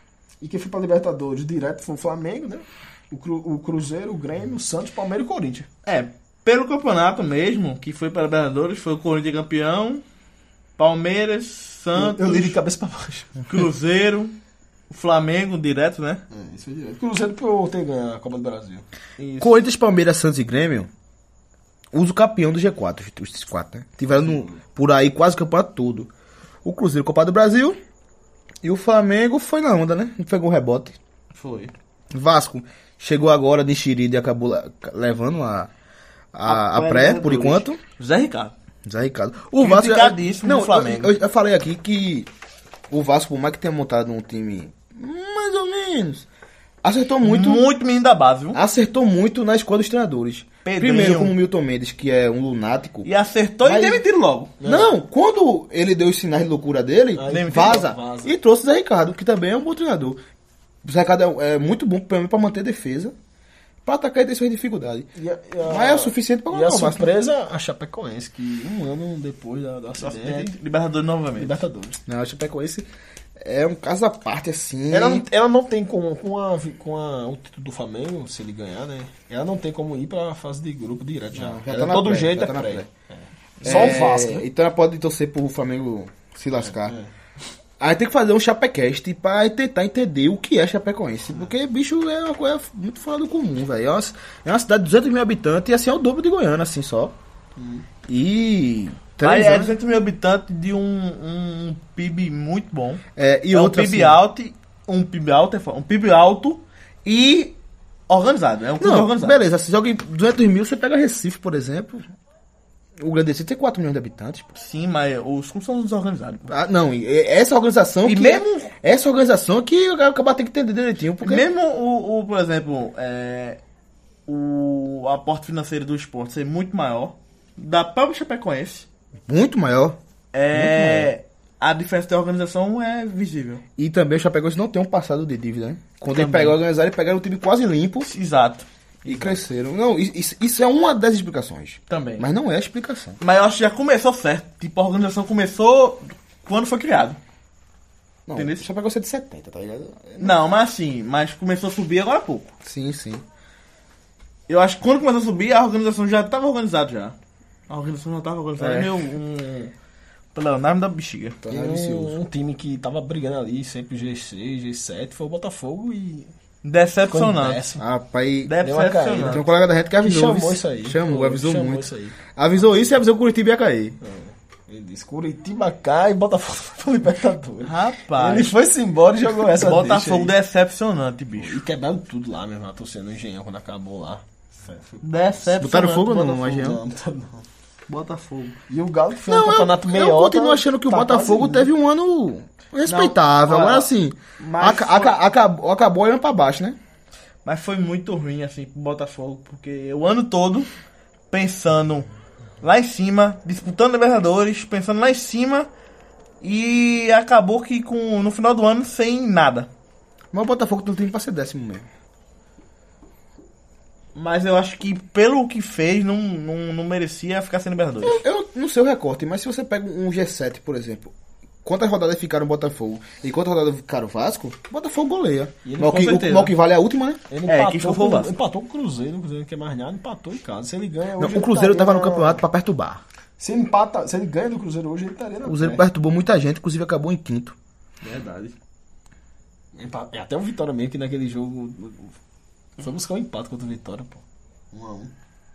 E quem foi pra Libertadores direto foi o Flamengo, né? O, Cru- o Cruzeiro, o Grêmio, o Santos, Palmeiras e o Corinthians. É, pelo campeonato mesmo, que foi para Libertadores, foi o Corinthians campeão, Palmeiras, Santos, Eu li de cabeça pra baixo. Cruzeiro, o Flamengo direto, né? É, isso foi direto. Cruzeiro por ter ganho a Copa do Brasil. Isso. Corinthians, Palmeiras, Santos e Grêmio usa o campeão do G quatro, os quatro, né? Tiveram no, por aí quase o campeonato todo. O Cruzeiro, Copa do Brasil. E o Flamengo foi na onda, né? Não pegou rebote. Foi. Vasco chegou agora de Enxerida e acabou la- levando a, a, a pré, por enquanto. José Ricardo. Zé Ricardo. O Vasco. Criticadíssimo Não, no Flamengo. Eu, eu- eu falei aqui que o Vasco, por mais que tenha montado um time mais ou menos, acertou muito. Muito menino da base, viu? Acertou muito na escola dos treinadores. Pedrinho. Primeiro, como o Milton Mendes, que é um lunático. E acertou Mas- e demitiram logo. Não, quando ele deu os sinais de loucura dele, Aí vaza, vaza. e trouxe o Zé Ricardo, que também é um bom treinador. O Zé Ricardo é, é muito bom pra, pra manter a defesa, pra atacar e ter suas dificuldades. E a, e a- Mas é o suficiente pra E ganhar a o Vasco. surpresa, a Chapecoense, que um ano depois da, do acidente, Libertadores novamente. Libertadores. Não, a Chapecoense é um caso à parte, assim. Ela, não- ela não tem como, com, a, vi- com a, o título do Flamengo, se ele ganhar, né? Ela não tem como ir pra fase de grupo direto já. Não, já Ela, tá na todo pré, jeito já é tá na pré. pré. É. Só É, o Vasco, né? Então ela pode torcer pro Flamengo se lascar. É. Aí tem que fazer um Chapecast pra tentar entender o que é Chapecoense. Porque, bicho, é uma coisa muito fora do comum, velho. É uma, é uma cidade de duzentos mil habitantes e assim é o dobro de Goiânia, assim só. E. Aí três é anos- duzentos mil habitantes de um, um P I B muito bom. É, e é outra, um P I B assim, alto, um P I B alto, é foda, um P I B alto e organizado. É um clube Não, organizado. beleza, se joga em duzentos mil, você pega Recife, por exemplo. O Grande Recife tem quatro milhões de habitantes. Pô. Sim, mas os clubes são desorganizados. pô. Ah, não, e essa organização. E que mesmo- é- essa organização que o cara tem que entender direitinho. Porque Mesmo o, o, por exemplo, é, o aporte financeiro do esporte ser muito maior, da própria Chapecoense, muito maior. é, a diferença da organização é visível. E também o Chapecoense não tem um passado de dívida, né? Quando ele Também. pegou a organizar, ele pegaram o time quase limpo Exato. e cresceram. Não, isso, isso é uma das explicações. Também. Mas não é a explicação. Mas eu acho que já começou certo. Tipo, a organização começou quando foi criado. Não, Entendeu? o Chapecoense é de setenta, tá ligado? Não, mas assim, mas começou a subir agora há pouco. Sim, sim. Eu acho que quando começou a subir, a organização já estava organizada já. A organização já estava organizada. É. É. Meu, um... Pelo nome da bexiga. Tá Tem vicioso. um, um time que tava brigando ali, sempre G seis, G sete, foi o Botafogo e... Decepcionante. Décimo. Rapaz, Deu uma caída. tem Decepcionante. um colega da gente que avisou. chamou viu? isso aí. Chamou, Foi, avisou chamou muito. isso aí. Avisou isso e avisou que o Curitiba ia cair. Ele disse, Curitiba cai e Botafogo foi Libertadores. Rapaz. Ele foi-se embora e jogou essa Botafogo deixa aí. decepcionante, bicho. E quebraram tudo lá mesmo, a torcida no Engenhão quando acabou lá. Foi- Decepcionante. Botaram fogo ou não, Botafogo. Engenhão? Não, não, não. Botafogo. E o Galo que fez um Não, eu, campeonato eu meiota. continuo achando que o tá Botafogo quase teve um ano respeitável. Não, Agora olha, assim, mas aca- foi- aca- acabou, acabou olhando pra baixo, né? Mas foi muito ruim, assim, pro Botafogo, porque o ano todo pensando lá em cima, disputando Libertadores, pensando lá em cima, e acabou que com, no final do ano sem nada. Mas o Botafogo não tem pra ser décimo mesmo. Mas eu acho que pelo que fez, não, não, não merecia ficar sem Libertadores. Eu, eu não sei o recorte, mas se você pega um G sete, por exemplo, quantas rodadas ficaram o Botafogo e quantas rodadas ficaram o Vasco, o Botafogo goleia. E ele, Mas o com que, certeza. o, mas o que vale é a última, né? Ele É, empatou, quem foi com, o Vasco. empatou com o Cruzeiro, o Cruzeiro não quer mais nada, empatou em casa. Se ele ganha Não, hoje. o ele Cruzeiro estaria tava no na- campeoto pra perturbar. Se ele empata, se ele ganha do Cruzeiro hoje, ele estaria na O Cruzeiro pré. perturbou muita gente, inclusive acabou em quinto. Verdade. Empa- É até o Vitória mesmo, que naquele jogo foi buscar um empate contra o Vitória, pô. Um a um.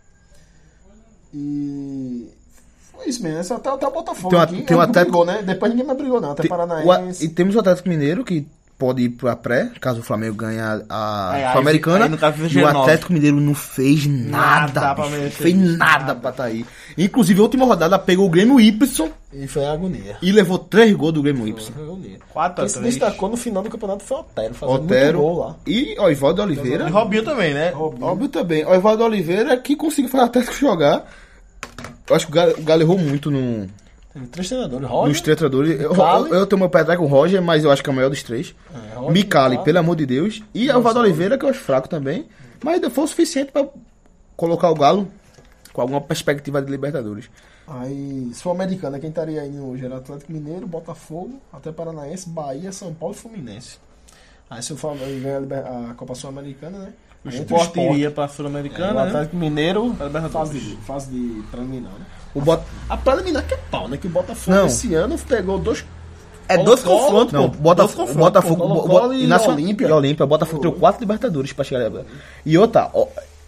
E foi isso mesmo. Esse Até, até o Botafogo Tem um- aqui. tem um ele Atlético- brigou, né? Depois ninguém mais brigou, não. Até Tem- o a- Paranaense. e temos o Atlético Mineiro, que pode ir pra pré, caso o Flamengo ganhe a, a É, aí Sul-Americana. aí no caso, E o G nove. Atlético Mineiro não fez nada, Nada pra bicho. merecer fez isso, nada, nada. pra estar aí. Inclusive, a última rodada pegou o Grêmio Y E foi a agonia. e levou três gols do Grêmio Y. Foi a agonia. quatro a Quem se três. destacou no final do campeonato foi o Otero, fazendo Otero muito gol lá. e Oswaldo Oliveira. E Robinho também, né? Óbvio também. Oswaldo Oliveira que conseguiu fazer o Atlético jogar. Eu acho que o Galo, o Galo errou muito no, Teve três treinadores. Roger, nos três treinadores. Eu, Micali. eu, eu tenho meu pé atrás com o Roger, mas eu acho que é o maior dos três. É, Roger, Micali, Micali. pelo amor de Deus. E Oswaldo Oliveira, que eu acho fraco também. Mas ainda foi o suficiente pra colocar o Galo com alguma perspectiva de Libertadores. Aí, Sul-Americana, quem estaria aí hoje era Atlético Mineiro, Botafogo, até Paranaense, Bahia, São Paulo e Fluminense. Aí se o Flamengo ganha a Liber- a Copa Sul-Americana, né? O Aí entra o Sport Sport. iria pra É, Sul-Americana, o né? Atlético Mineiro, Pra Libertadores. fase de, fase de preliminar, né? O Bot... A preliminar que é pau, né? Que o Botafogo Não. esse ano pegou dois... É dois Colo-Colo, confrontos, Não, pô. Botafogo, Dois Botafogo, Colo-Colo Bo- Bo- e e Nacional- Olímpia. e Olímpia. Botafogo tem quatro Libertadores pra chegar. E outra, ó,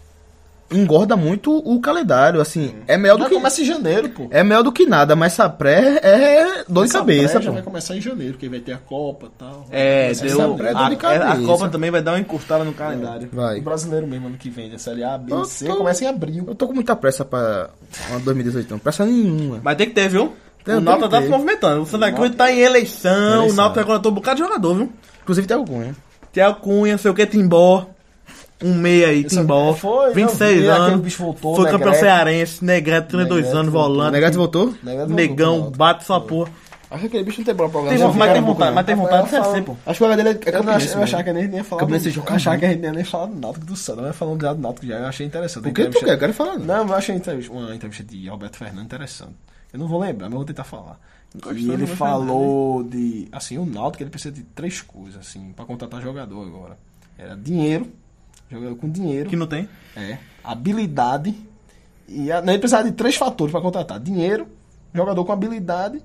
engorda muito o calendário, assim, é melhor do Já que começa em janeiro, pô. é melhor do que nada, mas essa pré é dor de Essa cabeça, pré já pô. vai começar em janeiro, porque vai ter a Copa e tal. É, Essa deu. pré é A, dor de a cabeça. Copa também vai dar uma encurtada no calendário. Vai. O brasileiro mesmo, ano que vem, né? Série A, B Eu e C, tô- começa em abril. Eu tô com muita pressa pra uma dois mil e dezoito, não. Pressa nenhuma. Mas tem que ter, viu? Tem- o tem Náutico que tá ter. se movimentando. O Santa Cruz tá em eleição. Eleição. O Náutico contratou um bocado de jogador, viu? Inclusive tem algum, né? Thiago Cunha, sei o que, Timbó. Um meia aí, Esse- Timbó. foi, eu vinte e seis vi, aquele anos. bicho voltou, Foi campeão Negrete. cearense. Negrete, trinta e dois Negrete anos, voltou. volante. O Negado voltou? Negado voltou pro Negão, Náutico. bate sua porra. Acho que aquele bicho não tem bola pra Tem, jogar. mas tem vontade, mas tem vontade de Rafael ser, fala- pô. Acho que o H dele é Eu, não ach- Campinense, eu achava né? que nem, nem ia falar Campinense do, joga eu achava muito. que a gente nem ia nem falar do Náutico do Santa, mas falando já do Náutico já, eu achei interessante. Por que tu quer? Eu quero falar. não. Não, mas eu achei entrevista- uma entrevista de Alberto Fernandes interessante. Eu não vou lembrar, mas eu vou tentar falar. Gostei E do ele Alberto falou de, assim, o Náutico ele precisa de três coisas, assim, pra contratar jogador agora. Era dinheiro, jogador com dinheiro. Que não tem. É, habilidade. E a, não, ele precisava de três fatores para contratar: dinheiro, jogador com habilidade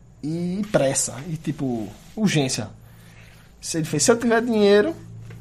e pressa. E tipo, urgência. Se ele fez, se eu tiver dinheiro.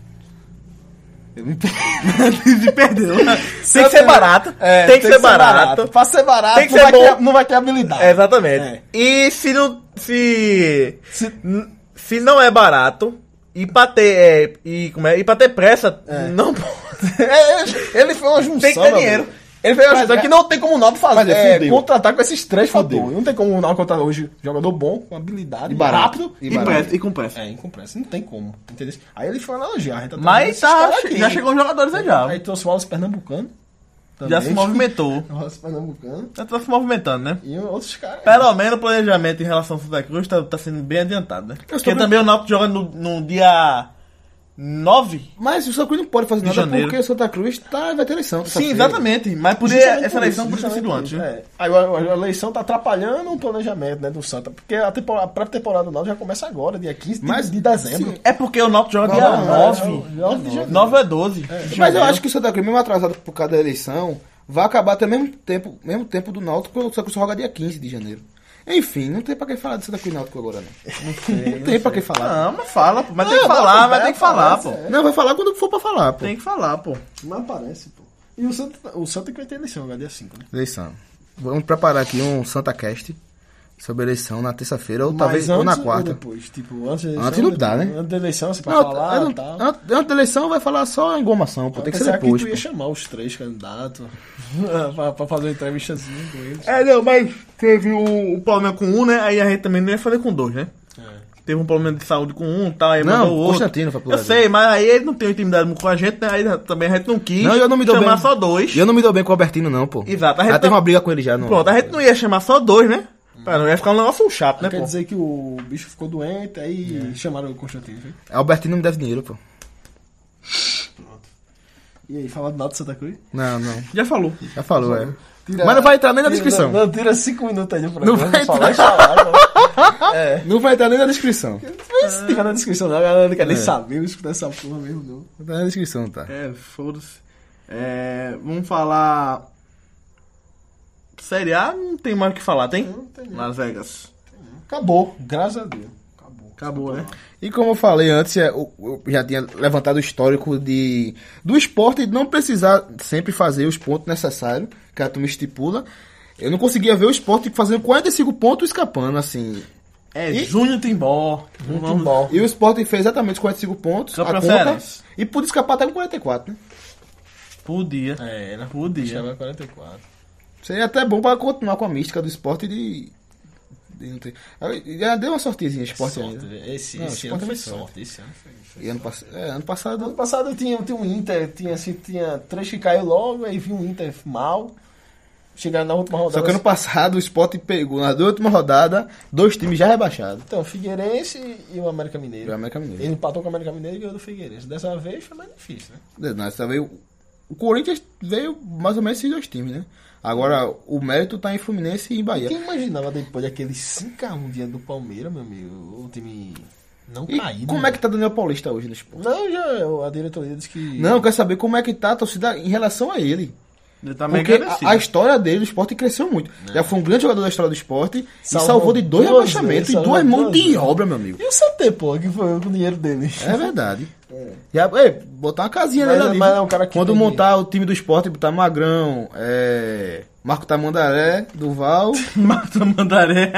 Eu me perdi. Se perdeu. Se Tem eu que ser tiver- barato. É, Tem que ser barato. Pra ser barato, Tem que não, ser vai bom. ter, não vai ter habilidade. É, exatamente. É. E se não. Se. Se- n- Se não é barato. E pra ter. É, e, como é, e pra ter pressa, não pode. É, ele foi uma junção. Tem que ter meu dinheiro. amigo. Ele fez uma junção que não tem como o Náutico fazer. Mas é, É, fudeu. contratar com esses três Fudeu. fatores. Não tem como o Náutico contratar hoje jogador bom, com habilidade, E barato. rápido E E, barato. pressa, e com pressa. É, incompresso. Não tem como. Entendeu? Aí ele foi analogia. A gente tá trazendo Mas esses tá, caras aqui. já chegou os jogadores aí já. Aí trouxe o Wallace Pernambucano. Já também. se movimentou. O Wallace Pernambucano. Já tá se movimentando, né? E outros caras. Pelo menos o planejamento em relação ao Santa Cruz tá, tá sendo bem adiantado, né? Porque também o Náutico joga no, no dia nove. Mas o Santa Cruz não pode fazer De nada janeiro. porque o Santa Cruz tá, vai ter eleição. Sim, terça-feira. exatamente. Mas podia, Justamente essa por eleição isso, podia ter sido justamente antes, por né? isso. É. Aí a, a eleição tá atrapalhando o planejamento, né, do Santa. Porque a, temporada, a pré-temporada do Náutico já começa agora, dia quinze de, Mas- de dezembro. É porque o Náutico joga Não, dia não, nove. não, nove de janeiro. nove é doze. Mas eu acho que o Santa Cruz, mesmo atrasado por causa da eleição, vai acabar até mesmo tempo, mesmo tempo do Náutico, porque o Santa Cruz só joga dia quinze de janeiro. Enfim, não tem pra que falar de Santa Cruz e Náutico agora, não. Não, sei, não tem pra que falar. Não, mas fala, pô. Mas Não, tem que bota falar, o mas pé, tem que falar, aparece, pô. é. Não, vai falar quando for pra falar, pô. Tem que falar, pô. Não aparece, pô. E o Santa, o Santa que vai ter eleição agora, dia cinco, né? Eleição. Vamos preparar aqui um Santa Cast sobre a eleição na terça-feira ou Mas talvez ou na antes quarta. depois? Tipo, antes da eleição, Antes não dá, depois? né? Antes da eleição, você Não, pode falar eu não- e tal. antes, antes da eleição vai falar só engomação, pô. Tem que ser Pensava depois. que tu ia pô. chamar os três candidatos pra, pra fazer uma entrevistazinha com eles. É, não, mas teve o, o problema com um, né? Aí a gente também não ia fazer com dois, né? Teve um problema de saúde com um e tal, aí Não, mandou o outro. Constantino foi pro Eu lado sei, mas aí ele não tem intimidade com a gente, né? Aí também a gente não quis Não, eu não me dou chamar bem. só dois. E eu não me dou bem com o Albertino, não, pô. Exato, a Já gente teve tá- uma briga com ele já. No... Pronto, a gente não ia chamar só dois, né? Pra não ia ficar um negócio chato, né, Quer pô? dizer que o bicho ficou doente, aí chamaram o Constantino, viu? Albertino me deve dinheiro, pô. E aí, fala do Náutico Santa Cruz? Não, não. Já falou. Já falou, é. Tira- Mas não vai entrar nem na tira- descrição. Não, não, tira cinco minutos aí do Não programa. vai falar e falar. agora. É. Não vai entrar nem na descrição. Não se fica na descrição, não. A galera não quer nem saber, eu escutar essa porra mesmo, não. Não vai na descrição, tá. É, foda-se. É, vamos falar. Série A não tem mais o que falar, tem? Não tem mesmo. Las Vegas. Acabou, graças a Deus. Acabou. Acabou, né? E como eu falei antes, é, eu, eu já tinha levantado o histórico de, do esporte não precisar sempre fazer os pontos necessários que a turma estipula. Eu não conseguia ver o esporte fazendo quarenta e cinco pontos escapando, assim. É E- Júnior Timbó. Futebol. E o Sport fez exatamente os quarenta e cinco pontos. Campeão a conta, cearense. e podia escapar até com quarenta e quatro, né? Podia. É, era. Podia. Chegava a quarenta e quatro. Seria até bom pra continuar com a mística do esporte de. de não ter... Já deu uma sortezinha, esporte Sorte, ainda. velho. Esse, Não, esse Sport ano foi foi sorte. sorte. Esse ano foi. foi E ano, pass... é, ano passado. Ano passado tinha, tinha um Inter, tinha, assim, tinha três que caiu logo, aí vinha um Inter mal. Chegaram na última rodada. Só que ano passado o Sport pegou na última rodada dois times já rebaixados. Então, Figueirense e o América E Mineiro. o América Mineiro. Ele empatou com o América Mineiro e ganhou do Figueirense. Dessa vez foi mais difícil, né? Não, essa veio... O Corinthians veio mais ou menos esses dois times, né? Agora o mérito tá em Fluminense e em Bahia. Quem imaginava depois daquele cinco a um diante do Palmeiras, meu amigo, o time não E cair, como né? é que tá Daniel Paulista hoje no Sport? Não, já a diretoria disse que... Não, eu quero saber como é que tá a torcida em relação a ele. Ele tá meio Porque agradecido. a, a história dele do esporte cresceu muito. Já foi um grande jogador da história do esporte e Salvou salvou de dois duas rebaixamentos vezes, e salvou duas mãos duas de vezes. obra, meu amigo. E o C T, pô, que foi com o dinheiro dele. É verdade. Já, ei, botar uma casinha Mas nele é- ali. mas é um cara que Quando tem- montar o time do esporte, botar Magrão, é, Marco Tamandaré, Duval, Marta Mandaré.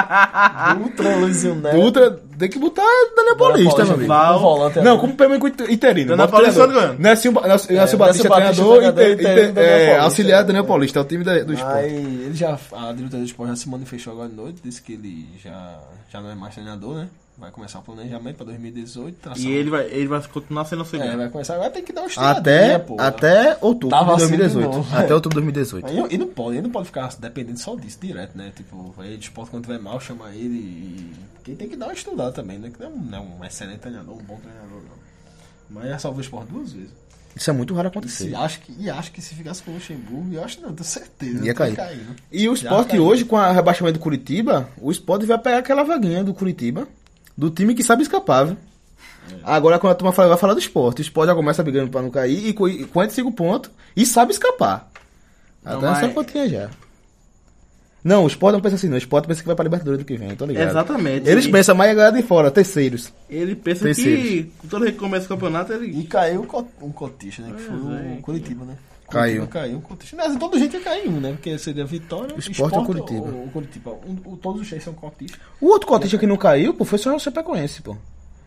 Ultra Luizinho Neto. Dutra, tem que botar Daniel Paulista, meu amigo. Val. Um volante Não, ali. como permanente interino. Daniel bota Paulista treinador. ganhando. Nelson, Ba- Nelson, Nelson Nelson Batista, Batista, treinador, treinador, inter- interino, inter- Daniel é, Paulista. auxiliar Daniel Paulista, é o time da- do esporte. Aí ele já, a diretoria do esporte já se manifestou agora de noite, disse que ele já, já não é mais treinador, né? Vai começar o planejamento para dois mil e dezoito. traçar E um- ele vai, ele vai continuar sendo É, segundo. vai começar agora, tem que dar uma estudadinha, Até, pô. até outubro Tava de dois mil e assim de dezoito. novo, Até é. outubro de dois mil e dezoito. Aí, e não pode, ele não pode ficar dependendo só disso direto, né? Tipo, aí o esporte quando tiver mal, chama ele e. Quem tem que dar uma estudada também, né? Que não é um, não é um excelente treinador, um bom treinador, não. Mas já salvou o esporte duas vezes. Isso é muito raro E, acontecer. se, acho que, e acho que se ficasse com o Luxemburgo, eu acho não, tenho certeza. Ia que cair. né? E o esporte caiu. hoje, com o rebaixamento do Curitiba, o esporte vai pegar aquela vaguinha do Curitiba, do time que sabe escapar, viu? Agora, quando a turma fala- vai falar do esporte, o esporte já começa brigando pra não cair e com e com quarenta e cinco pontos e sabe escapar. Não, Até mas- essa continha já. Não, o esporte não pensa assim, não. O esporte pensa que vai pra Libertadores do que vem, tô ligado. Exatamente. Eles E- pensam mais em ganhar de fora, terceiros. Ele pensa Terceiros. que toda vez que começa o campeonato, ele. E caiu co- um cotista, né? Que foi Pois é. o Curitiba, né? Caiu. Curitiba caiu um cotista. Mas todo jeito ia cair um, né? Porque seria Vitória, Esporte ou Curitiba? O, o Curitiba. Um, o, todos os três são cotistas. O outro cotista que não caiu, pô, foi só o Chapecoense, pô.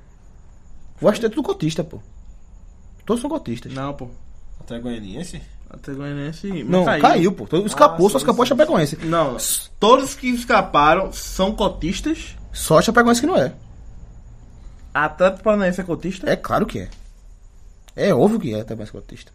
O resto é tudo cotista, pô. Todos são cotistas. Não, pô. Até Goianiense. Até Goianiense. Não, caiu, pô. Todo- Escapou, Ah, só sim, escapou a sim. Chapecoense. Não, todos que escaparam são cotistas. Só a Chapecoense que não é. Atlético Paranaense é cotista. É claro que é. É óbvio que é também cotista.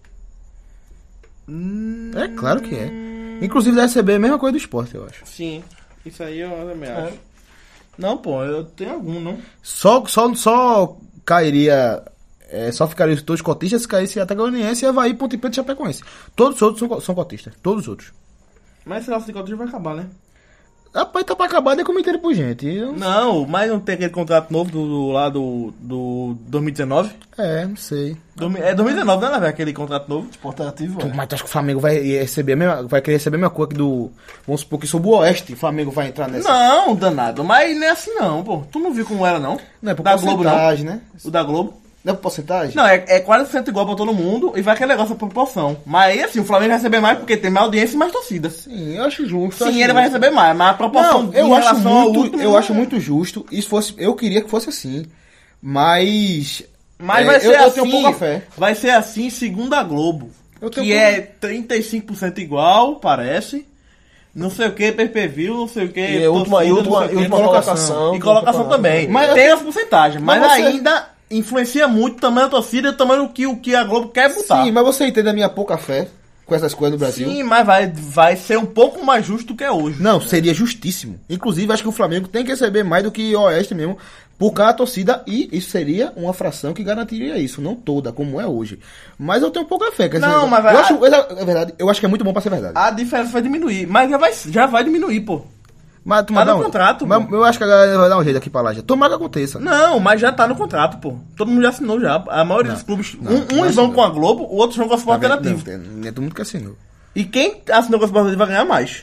Hum, É claro que é. Inclusive deve receber a mesma coisa do esporte, eu acho. Sim. Isso aí eu também acho. Não, pô, eu tenho algum, não. Só, só, só cairia. É, só ficariam todos cotistas se caísse até Goianiense e Havaí, Ponte Preta e Chapecoense. Todos os outros são, co- são cotistas. Todos os outros. Mas esse nosso de cotista vai acabar, né? Rapaz, tá pra acabar, nem comentário por gente. Eu- Não, mas não tem aquele contrato novo do, do lá do, do dois mil e dezenove? É, não sei. Domi- É dois mil e dezenove, né, velho? Aquele contrato novo. Esporte ativo, Tu- é. Mas tu acha que o Flamengo vai receber a mesma, vai querer receber a mesma coisa que do. Vamos supor que sobre o Oeste, o Flamengo vai entrar nessa. Não, danado. Mas não é assim não, pô. Tu não viu como era, não? Não é por da Globo, não. porcentagem, né? O da Globo. Não é por porcentagem? Não, é, é quarenta por cento igual pra todo mundo e vai aquele negócio da proporção. Mas aí, assim, o Flamengo vai receber mais porque tem mais audiência e mais torcida. Sim, Sim, eu acho justo. eu acho ele vai justo. receber mais, mas a proporção Não, eu em acho relação ao muito, último, eu né? acho muito justo. E se fosse, eu queria que fosse assim. Mas. Mas é, vai ser eu, assim. eu tenho pouca fé. Vai ser assim segundo a Globo. Eu tenho que pouca- é trinta e cinco por cento igual, parece. Não sei o que, pay per view, não sei o que. E a última, e última, e última colocação. E colocação também. Mas tem eu as porcentagens, mas, mas você- ainda influencia muito o tamanho da torcida e o tamanho do que, o que a Globo quer botar. Sim, mas você entende a minha pouca fé com essas coisas no Brasil? Sim, mas vai, vai ser um pouco mais justo do que é hoje. Não, seria justíssimo. Inclusive, acho que o Flamengo tem que receber mais do que o Oeste mesmo, por causa da torcida, e isso seria uma fração que garantiria isso, não toda, como é hoje. Mas eu tenho pouca fé. Quer Não, dizer, mas vai- eu acho, é verdade, eu acho que é muito bom pra ser verdade. A diferença vai diminuir, mas já vai, já vai diminuir, pô. Mas, tu tá manda no um- contrato, mas pô. eu acho que a galera vai dar um jeito aqui pra lá. Já. Tomara que aconteça. Não, mas já tá no contrato, pô. Todo mundo já assinou já. A maioria dos clubes, não, um- não uns vão assinou. com a Globo, outros vão com a Tá Sport vendo? Alternativo. Não, tem- nem todo mundo que assinou. E quem assinou com a Sport Alternativo vai ganhar mais.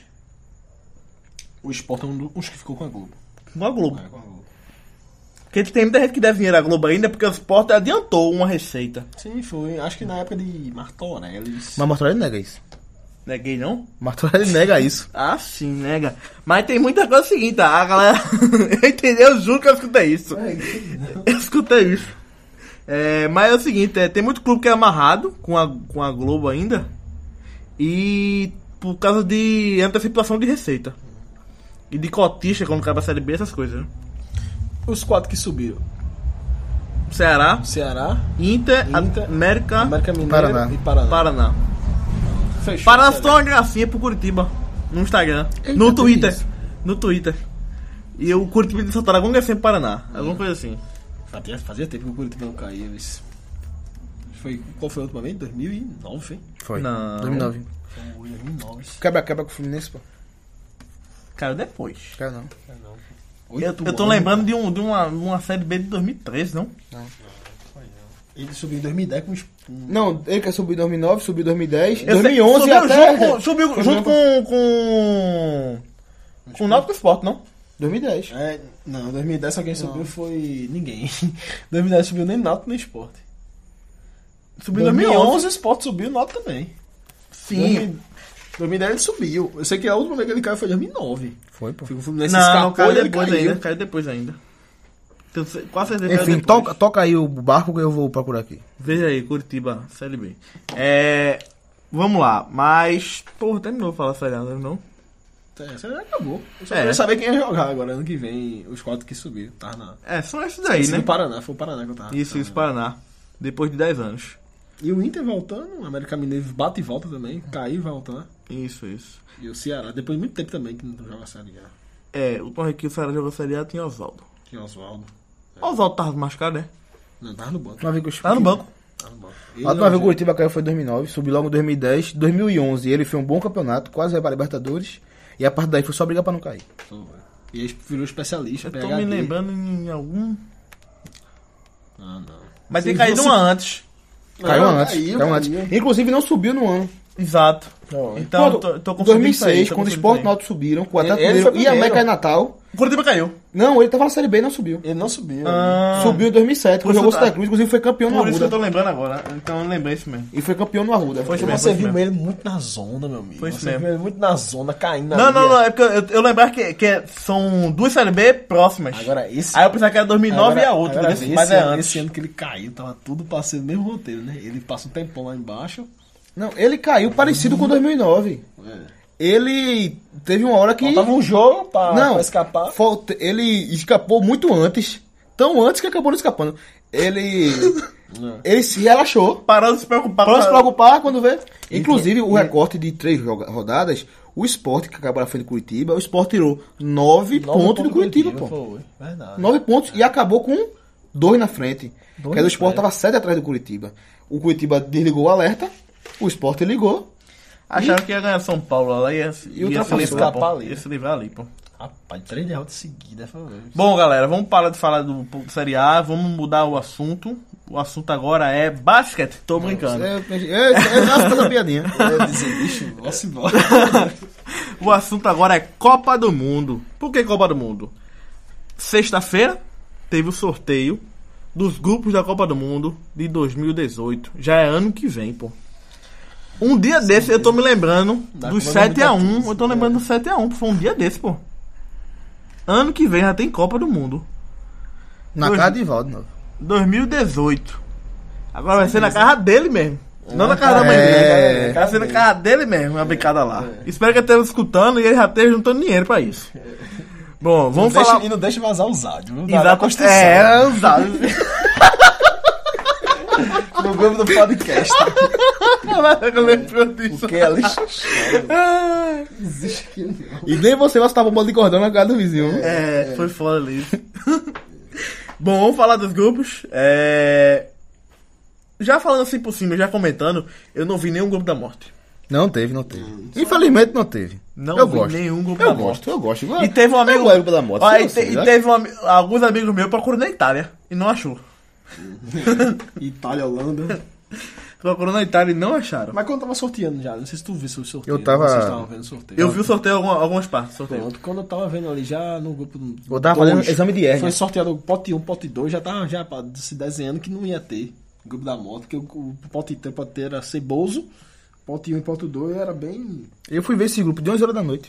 O esporte é um dos que ficou com a Globo. Com a Globo. É, com a Globo. Porque tem muita gente que deve dinheiro à Globo ainda, porque o Sport adiantou uma receita. Sim, foi. Acho que na época de Martorelli. Mas Martorelli nega isso. Não é gay, não? Martorelli nega isso. Ah, sim, nega. Mas tem muita coisa seguinte, a galera... Entendeu? Eu juro que eu escutei isso. Eu escutei isso. É, mas é o seguinte, é, tem muito clube que é amarrado com a, com a Globo ainda. E por causa de antecipação de receita. E de cotista quando cai pra Série B, essas coisas, né? Os quatro que subiram. Ceará, Ceará, Inter, Inter, América, América Mineiro Paraná. e Paraná. Paraná. Fechou. Paraná só uma gracinha pro Curitiba. No Instagram. Eita, no teve Twitter. isso. No Twitter. E o Curitiba de soltar alguma gracinha pro Paraná. Alguma coisa assim. Fazia, fazia tempo que o Curitiba não caía, mas... Foi, qual foi a última vez? dois mil e nove, hein? Foi. Não. dois mil e nove. Foi dois mil e nove. Quebra-quebra com o Fluminense, pô. Cara, depois. Cara, não. Eu, eu tô lembrando de, um, de uma, uma série B de dois mil e treze, não? Ele subiu em dois mil e dez com os... Não, ele quer subir em dois mil e nove, subiu em dois mil e dez, Eu dois mil e onze sei- subiu até... junto com- Subiu junto com... Com, com o Náutico Sport, não? dois mil e dez. É, não, dois mil e dez só quem subiu foi ninguém. dois mil e dez subiu nem Náutico nem Sport. Subiu em dois mil e dois mil e onze. onze o Sport subiu e o Náutico também. Sim. dois mil e dez ele subiu. Eu sei que a última vez que ele caiu foi em dois mil e nove. Foi, pô. Foi o Fluminense Não, escapou caiu e ele depois caiu. ainda. Caiu depois ainda. Tenho ce- quase certeza que Enfim, caiu depois. toca, toca aí o barco que eu vou procurar aqui. Veja aí, Curitiba, Série B. É... Vamos lá, mas... Porra, terminou de falar Série A, não? É, você já acabou. Eu só É. queria saber quem ia jogar agora, ano que vem, os quatro que subiram. Tava na... É, são esses aí, Esse né? do Paraná, foi o Paraná que eu tava. Isso, tava isso, Paraná. Depois de dez anos. E o Inter voltando, o América Mineiro bate e volta também, caiu e vai voltando. Isso, isso. E o Ceará, depois de muito tempo também que não joga a Série A. É, o Tom aqui, o Ceará jogou Série A, tinha Oswaldo. Tinha Oswaldo. Oswaldo tava machucado, né? Não, tava no banco. Uma vez que eu Tava no banco. Tava no banco. A última vez que o Curitiba caiu foi em dois mil e nove, subiu logo em dois mil e dez. dois mil e onze ele fez um bom campeonato, quase vai para a Libertadores. E a partir daí foi só brigar pra não cair. E aí virou especialista. Eu tô P H D. me lembrando em algum... Ah, não. Mas tem Sim, caído você- uma antes. Caiu Não, antes. caiu, Caiu antes. caiu. Inclusive não subiu no ano. Exato. Não, Então, eu Quando- tô, tô em confundindo dois mil e isso aí, seis, tô quando o confundindo Sport e isso aí. Náutico subiram, com o Atlético Ele- ele Mineiro foi e América primeiro. e Natal. O Curitiba caiu. Não, ele tava na Série B e não subiu. Ele não subiu. Ah, Subiu em dois mil e sete, Por quando isso jogou tá- Santa Cruz, inclusive foi campeão no Por isso que eu Arruda. tô lembrando agora. Então eu lembrei isso mesmo. E foi campeão no Arruda. Foi isso Porque mesmo, você foi viu isso mesmo. ele muito na zona, meu amigo. Foi isso Você mesmo. viu ele muito na zona, caindo na Não, não, linha. não. É porque eu, eu lembrar que, que é- são duas Série B próximas. Agora, esse... Aí eu pensava que era dois mil e nove Agora- e a outra, agora, desse- esse mas é ano- antes. Esse ano que ele caiu, tava tudo passando o mesmo roteiro, né? Ele passa um tempão lá embaixo. Não, ele caiu parecido com dois mil e nove. É. Ele teve uma hora que... Faltava um jogo pra, Não, pra escapar. falta- ele escapou muito antes. Tão antes que acabou não escapando. Ele... ele se relaxou. Parou de se preocupar. Para se com- preocupar quando vê. Inclusive, e- o recorte de três joga- rodadas, o Sport, que acabou na frente do Curitiba, o Sport tirou nove pontos do Curitiba, pô. Foi, verdade. Nove pontos e acabou com dois na frente. Dois Quer dizer, o na Sport frente. tava sete atrás do Curitiba. O Curitiba desligou o alerta, o Sport ligou. Acharam que ia ganhar São Paulo lá e ia, se- E ia se ultrapassou. livrar, pô. Escapar ali. Ia se livrar ali, pô. Rapaz, três derrotas seguidas. Foi... Bom, galera, vamos parar de falar do, do Série A, vamos mudar o assunto. O assunto agora é basquete. Tô brincando. É, é, é, nossa, tá piadinha. Eu ia dizer, bicho, nossa embora. O assunto agora é Copa do Mundo. Por que Copa do Mundo? Sexta-feira teve o sorteio dos grupos da Copa do Mundo de dois mil e dezoito. Já é ano que vem, pô. Um dia desse eu tô me lembrando Da dos Copa sete a um. dois mil e quatorze, Eu tô lembrando é. dos sete a um. Foi um dia desse, pô. Ano que vem já tem Copa do Mundo. Na Dois- cara de Valdo, não. dois mil e dezoito. Agora vai ser na casa dele mesmo. Não na casa da mãe É. dele. Vai ser na casa dele mesmo, a brincada lá. Espero que ele esteja escutando e ele já esteja juntando dinheiro pra isso. Bom, vamos não falar. deixa, e não deixa vazar os áudios. viu? Vai na Exato. construção. É, usado. No grupo do podcast. Eu lembro disso. Porque é lixo. Ai, Existe aqui não. E nem você vai estar bombando de cordão na casa do vizinho. É, foi foda ali. Bom, vamos falar dos grupos. É... Já falando assim por cima, já comentando, eu não vi nenhum grupo da morte. Não teve, não teve. Infelizmente não teve. Não eu vi gosto. nenhum grupo eu da gosto, eu gosto. E teve um amigo. Eu gosto da moto. Ó, sei e, você, te- e né? teve um ami- alguns amigos meus procurando na Itália e não achou. Itália, Holanda. Procurando na Itália e não acharam. Mas quando eu tava sorteando já, não sei se tu viu o sorteio. Eu tava- Vocês estavam vendo o sorteio. Eu vi o sorteio alguma- algumas partes. do Sorteio. Pronto, quando eu tava vendo ali já no grupo do Eu tava fazendo dois, exame de hérnia. Foi sorteado o pote um, pote dois, já tava já se desenhando que não ia ter grupo da moto, que o, o pote três, pote três era Ceboso, Pote um e pote dois era bem... Eu fui ver esse grupo de onze horas da noite.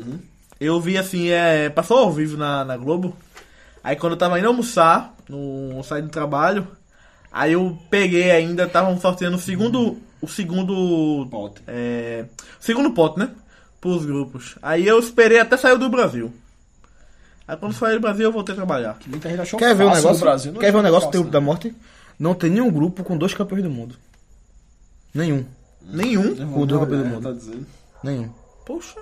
Eu vi assim, é, passou ao vivo na, na Globo. Aí quando eu tava indo almoçar, no sair do trabalho, aí eu peguei ainda, estavam sorteando o segundo. O segundo. Pote. É, segundo pote, né? Pros grupos. Aí eu esperei até sair do Brasil. Aí quando saiu do Brasil eu voltei a trabalhar. Muita gente achou Quer ver um fácil negócio? no Brasil. não Quer ver um achou negócio que tem o fácil, grupo da morte? Não tem nenhum grupo com dois campeões do mundo. Nenhum. Nenhum. né? O do Não, campeão do é, mundo. tá dizendo. Nenhum. Poxa.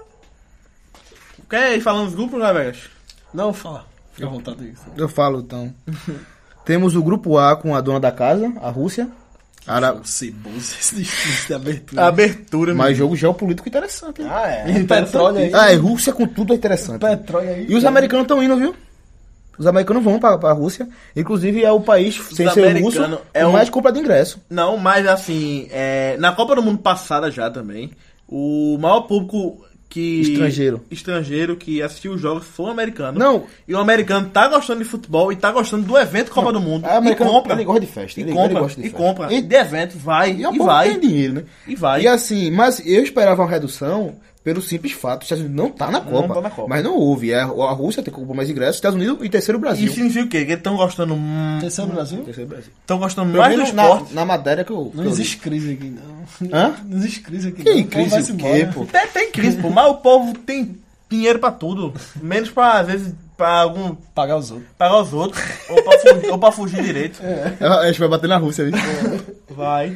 Quer ir falando dos grupos, né, Vegas? Não, fala. Fica à vontade aí. Eu falo então. Temos o grupo A com a dona da casa, a Rússia. Ara... Ceboso, esse difícil de A abertura. abertura, Mas jogo geopolítico interessante. Hein? Ah, é. E petróleo aí. Ah, é Rússia com tudo é interessante. Petróleo aí. E os americanos estão indo, viu? Os americanos vão pra, pra Rússia. Inclusive é o país, sem ser russo, americanos é é o um- mais compra de ingresso. Não, mas assim, é, na Copa do Mundo passada já também, o maior público que... Estrangeiro. Estrangeiro que assistiu os jogos foi o americano. Não. E o americano tá gostando de futebol e tá gostando do evento Copa do Mundo. É, o americano, e compra. ele gosta de festa. E ele, compra. ele gosta de e festa. compra. E, de evento, vai. e E, é um povo vai. que tem dinheiro, né? E vai. E assim, mas eu esperava uma redução pelo simples fato, os Estados Unidos não tá na Copa. tá na Copa. Mas não houve. É, a Rússia tem que ocupar mais ingressos, Estados Unidos e terceiro Brasil. E significa o quê? Que eles estão gostando, Terceiro no Brasil? Terceiro Brasil. estão gostando Pelo mais do menos na, esporte. na matéria que eu. que Não eu existe crise aqui, não. Hã? Não existe crise aqui, Que não. crise Vai-se o quê, embora. pô? Tem, tem crise, pô, mas o povo tem dinheiro pra tudo. Menos pra, às vezes, pra algum... Pagar os outros. pagar os outros. ou, pra fugir, ou pra fugir direito. li. A gente vai bater na Rússia, viu? Vai.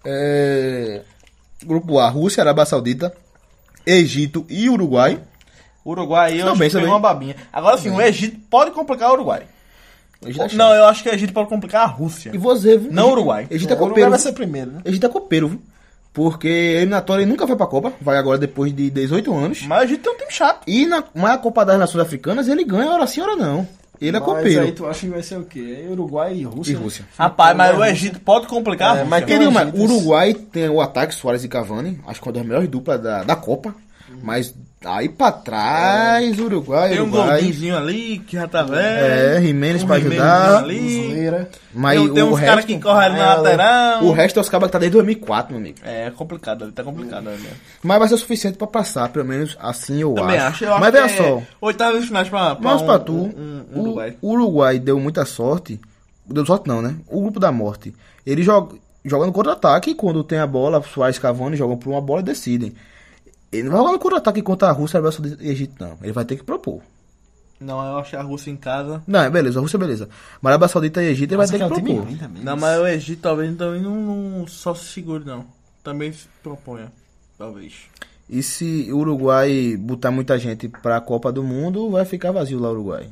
É, grupo A, Rússia, Arábia Saudita, Egito e Uruguai. Uruguai, eu Não, acho bem, que pegou também. uma babinha. Agora sim, o Egito pode complicar o Uruguai. Egito é chato. Não, eu acho que o Egito pode complicar a Rússia. E você, viu? Não, Egito- Uruguai. Egito é O Uruguai copeiro. vai ser primeiro, né? Egito é copeiro, viu? Porque eliminatória ele nunca vai pra Copa, vai agora depois de dezoito anos. Mas o Egito tem um time chato. E na, mas a Copa das Nações Africanas ele ganha hora sim, hora não. Ele é Mas copeiro. aí tu acha que vai ser o quê? É Uruguai e Rússia? E né? Rússia. Rapaz, mas o Egito pode complicar a É, Rússia. mas Quem digo mais, Egito, o Uruguai tem o ataque Suárez e Cavani, acho que é uma das melhores duplas da, da Copa. Mas aí pra trás, Uruguai, Tem um Uruguai. Goldinho ali que já tá velho. É, Jimenez Um pra Jimenez ajudar. ali. Muslera. Mas tem tem o uns caras resto, que correm ali na ela- lateral. o resto é os cabas que tá desde dois mil e quatro, meu amigo. É complicado ali, tá complicado ali. Mas vai ser o suficiente pra passar, pelo menos assim eu Também acho. acho. Eu acho Mas que veja é só, oitavas de finais pra, pra mas um, pra tu, um, um o Uruguai. o Uruguai deu muita sorte. Deu sorte não, né? O grupo da morte. Ele joga, joga no contra-ataque e quando tem a bola, Suárez e Cavani jogam por uma bola e decidem. Ele não vai jogar no contra-ataque contra a Rússia, Arábia Saudita e Egito, não. Ele vai ter que propor. Não, eu acho que a Rússia em casa. Não, é beleza, a Rússia é beleza. Mas a Arábia Saudita e Egito ele vai Mas ter é que um time propor. ruim também. Não, mas o Egito talvez também não, não só se segure, não. Também se proponha. Talvez. E se o Uruguai botar muita gente pra Copa do Mundo, vai ficar vazio lá o Uruguai.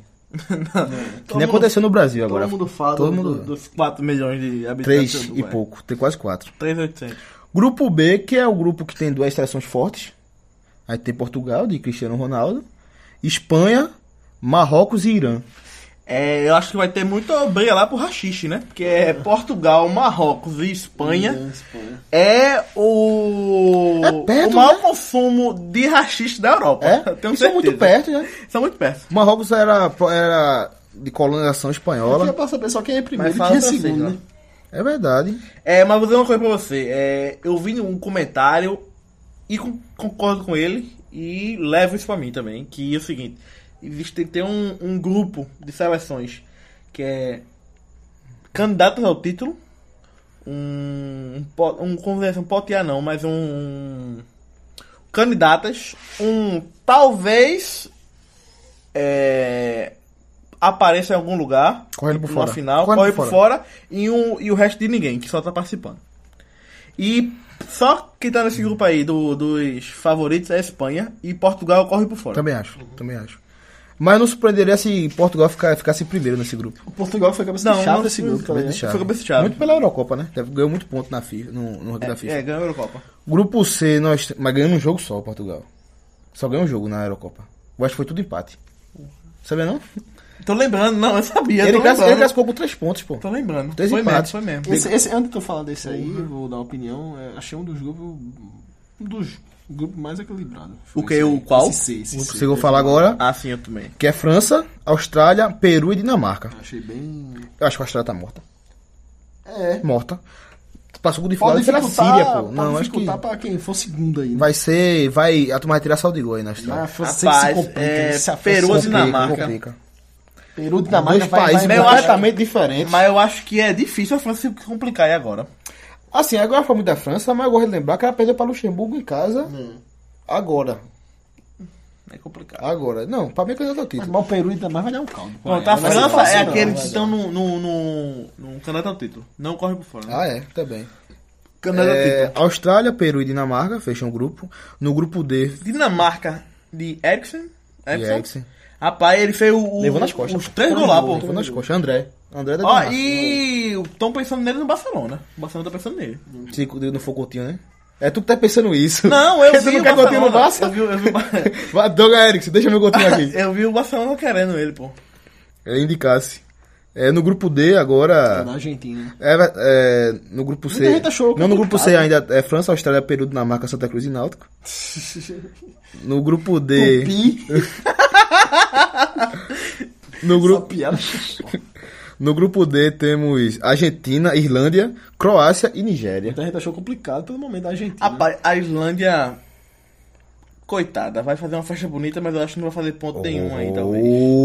Que nem aconteceu no Brasil agora. Todo mundo fala Todo do- mundo... do- dos quatro milhões de habitantes. Três do e Uruguai. pouco, tem quase quatro. três mil e oitocentos. Grupo B, que é o grupo que tem duas seleções fortes. Aí tem Portugal, de Cristiano Ronaldo. Espanha, Marrocos e Irã. É, eu acho que vai ter muita briga lá pro rachixe, né? Porque é Portugal, Marrocos e Espanha. Espanha. É o, É perto, o maior né? consumo de rachixe da Europa. É? Eu tenho Isso é muito certeza. perto, né? São muito perto. Marrocos era, era de colonização Eu espanhola. queria pra saber só quem é primeiro Mas e fala quem é francês, segundo, né? né? É verdade. É, mas vou dizer uma coisa pra você. É, eu vi um comentário e con- concordo com ele e levo isso pra mim também. Que é o seguinte: existe tem um, um grupo de seleções que é candidatos ao título. Um, um, po- um, como dizer, um pote A não, mas um, um candidatas. Um talvez é, apareça em algum lugar. Correndo por numa fora. final, Correndo corre por por fora e, um, e o resto de ninguém, que só tá participando. E só quem tá nesse grupo aí do, dos favoritos é a Espanha e Portugal corre por fora. Também acho, também acho. Mas não surpreenderia se Portugal ficar, ficasse primeiro nesse grupo. O Portugal foi cabeça Não, de chave não desse foi grupo também, né? Cabeça de chave. Foi cabeça de chave. Muito pela Eurocopa, né? Deve- Ganhou muito ponto na FIFA, no, no ranking da É, FIFA. é, ganhou a Eurocopa. Grupo C, nós, mas ganhando um jogo só, Portugal. Só ganhou um jogo na Eurocopa. O resto foi tudo empate. Sabia não? Tô lembrando, não, eu sabia. Ele, tô classi- ele lembrando. classificou com três pontos, pô. Tô lembrando. Três foi empates. mesmo, foi mesmo. Esse, esse, antes de tu falar desse aí, eu vou dar uma opinião. é, achei um dos grupos. Um dos grupos mais equilibrados. Foi O que? esse aí. O qual? Esse C, esse C. Se eu vou falar agora, Ah, sim, eu também. que é França, Austrália, Peru e Dinamarca. Achei bem. Eu acho que a Austrália tá morta. É. Morta. Passou o de Pode fora pela dificultar, Síria, pô. pode Não, acho que dificultar pra quem for segundo aí. Né? vai ser... Vai, a turma vai tirar saldo de gol aí na Mas Austrália. a França Rapaz, se complica, é, se a França Peru se ou complica. Dinamarca? Complica. Peru e Dinamarca Dois vai, países vai, eu acho- completamente diferentes. Mas eu acho que é difícil a França se complicar aí agora. Assim, agora foi muito da França, mas eu gosto de lembrar que ela perdeu para Luxemburgo em casa. Hum. Agora. É complicado. Agora. Não, pra mim é candidato ao Mas, título. mas o Peru e Dinamarca vai dar um caldo. Pronto, a Vai ser França fácil é não, aqueles vai que dar. estão no, no, no, no candidato ao título. Não corre por fora. Né? Ah, é, também. Candidato ao É, título. Austrália, Peru e Dinamarca fecham o grupo. No grupo D, Dinamarca de Eriksen. e Eriksen. Eriksen. Rapaz, ele fez o, o- Levou nas costas. os três gols lá, pô. Levou nas costas. André. André da Ó, Dinamarca. e estão pensando nele no Barcelona. O Barcelona tá pensando nele. Se não for Coutinho, né? É tu que tá pensando isso. Não, eu Porque vi tu não o quer Coutinho no Barcelona. Barça? Eu vi, eu vi, o Ba- Vai, Doga Eriksen, deixa meu Coutinho aqui. eu vi o Barcelona querendo ele, pô. É, indicasse. É, no grupo D agora... Na Argentina. É, é, no grupo C. Muita gente achou Não, no grupo C complicado. ainda é França, Austrália, Peru, Dinamarca, Santa Cruz e Náutico. No grupo D. Tupi. No Essa grupo, piada. no grupo D temos Argentina, Irlândia, Croácia e Nigéria. Muita gente achou complicado pelo momento da Argentina. Rapaz, a Islândia. Coitada, vai fazer uma festa bonita, mas eu acho que não vai fazer ponto nenhum aí, talvez.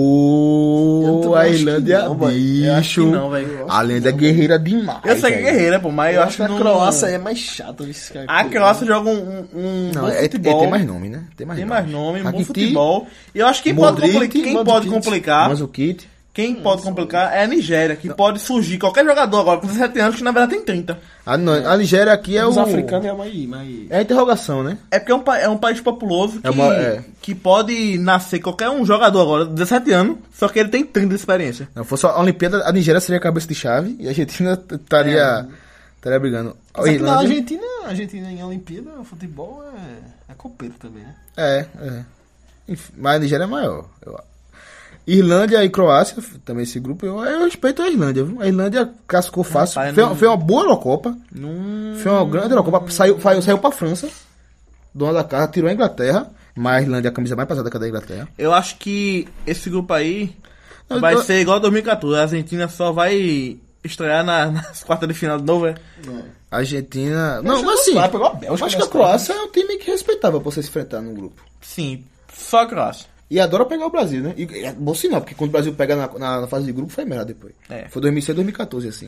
Eu Oh, também a acho que Irlândia, não, velho. Eu acho que bicho. não, velho. A lenda é guerreira demais. Eu sei que é velho. guerreira, pô, mas eu, eu acho acho que que a não... Croácia é mais chata. Esse cara A Croácia joga um, um, um Não, bom é, é, futebol. tem mais nome, né? Tem mais Tem nome. mais nome, um bom Rakitic, futebol. E eu acho que quem pode, Modric, complicar, quem Mandzukic, pode complicar, Mandzukic. quem pode complicar é a Nigéria, que pode surgir qualquer jogador agora com dezessete anos, que na verdade tem trinta. A, não, a Nigéria aqui é Os o... africanos é mais... mais... É a interrogação, né? É porque é um, pa- é um país populoso que, É uma- é. que pode nascer qualquer um jogador agora, dezessete anos, só que ele tem trinta de experiência. Não fosse a Olimpíada, a Nigéria seria a cabeça de chave e a Argentina t- estaria, estaria brigando. A Mas aqui na Irlândia- Argentina, a Argentina em Olimpíada, o futebol é, é copeiro também, né? É, é. Enfim, mas a Nigéria é maior. Eu... Irlândia e Croácia, f- também esse grupo, eu, eu respeito a Irlândia, viu? A Irlândia cascou fácil. Rapaz, foi, não- foi uma boa Eurocopa. Num... Foi uma grande Eurocopa. Saiu, saiu, saiu pra França. Dona da casa, tirou a Inglaterra. Mas a Irlândia é a camisa mais pesada que a da Inglaterra. Eu acho que esse grupo aí Eu- vai eu- ser igual a dois mil e quatorze. A Argentina só vai estrear na, nas quartas de final de novo, é? A Argentina. Não, Acho mas que assim. vai, pegou a Bélgica Acho que a nas Croácia é um time que respeitava pra você se enfrentar num grupo. Sim, só a Croácia. E adora pegar o Brasil, né? E é bom sinal, porque quando o Brasil pega na, na, na fase de grupo foi melhor depois. É. Foi dois mil e seis, dois mil e quatorze, assim.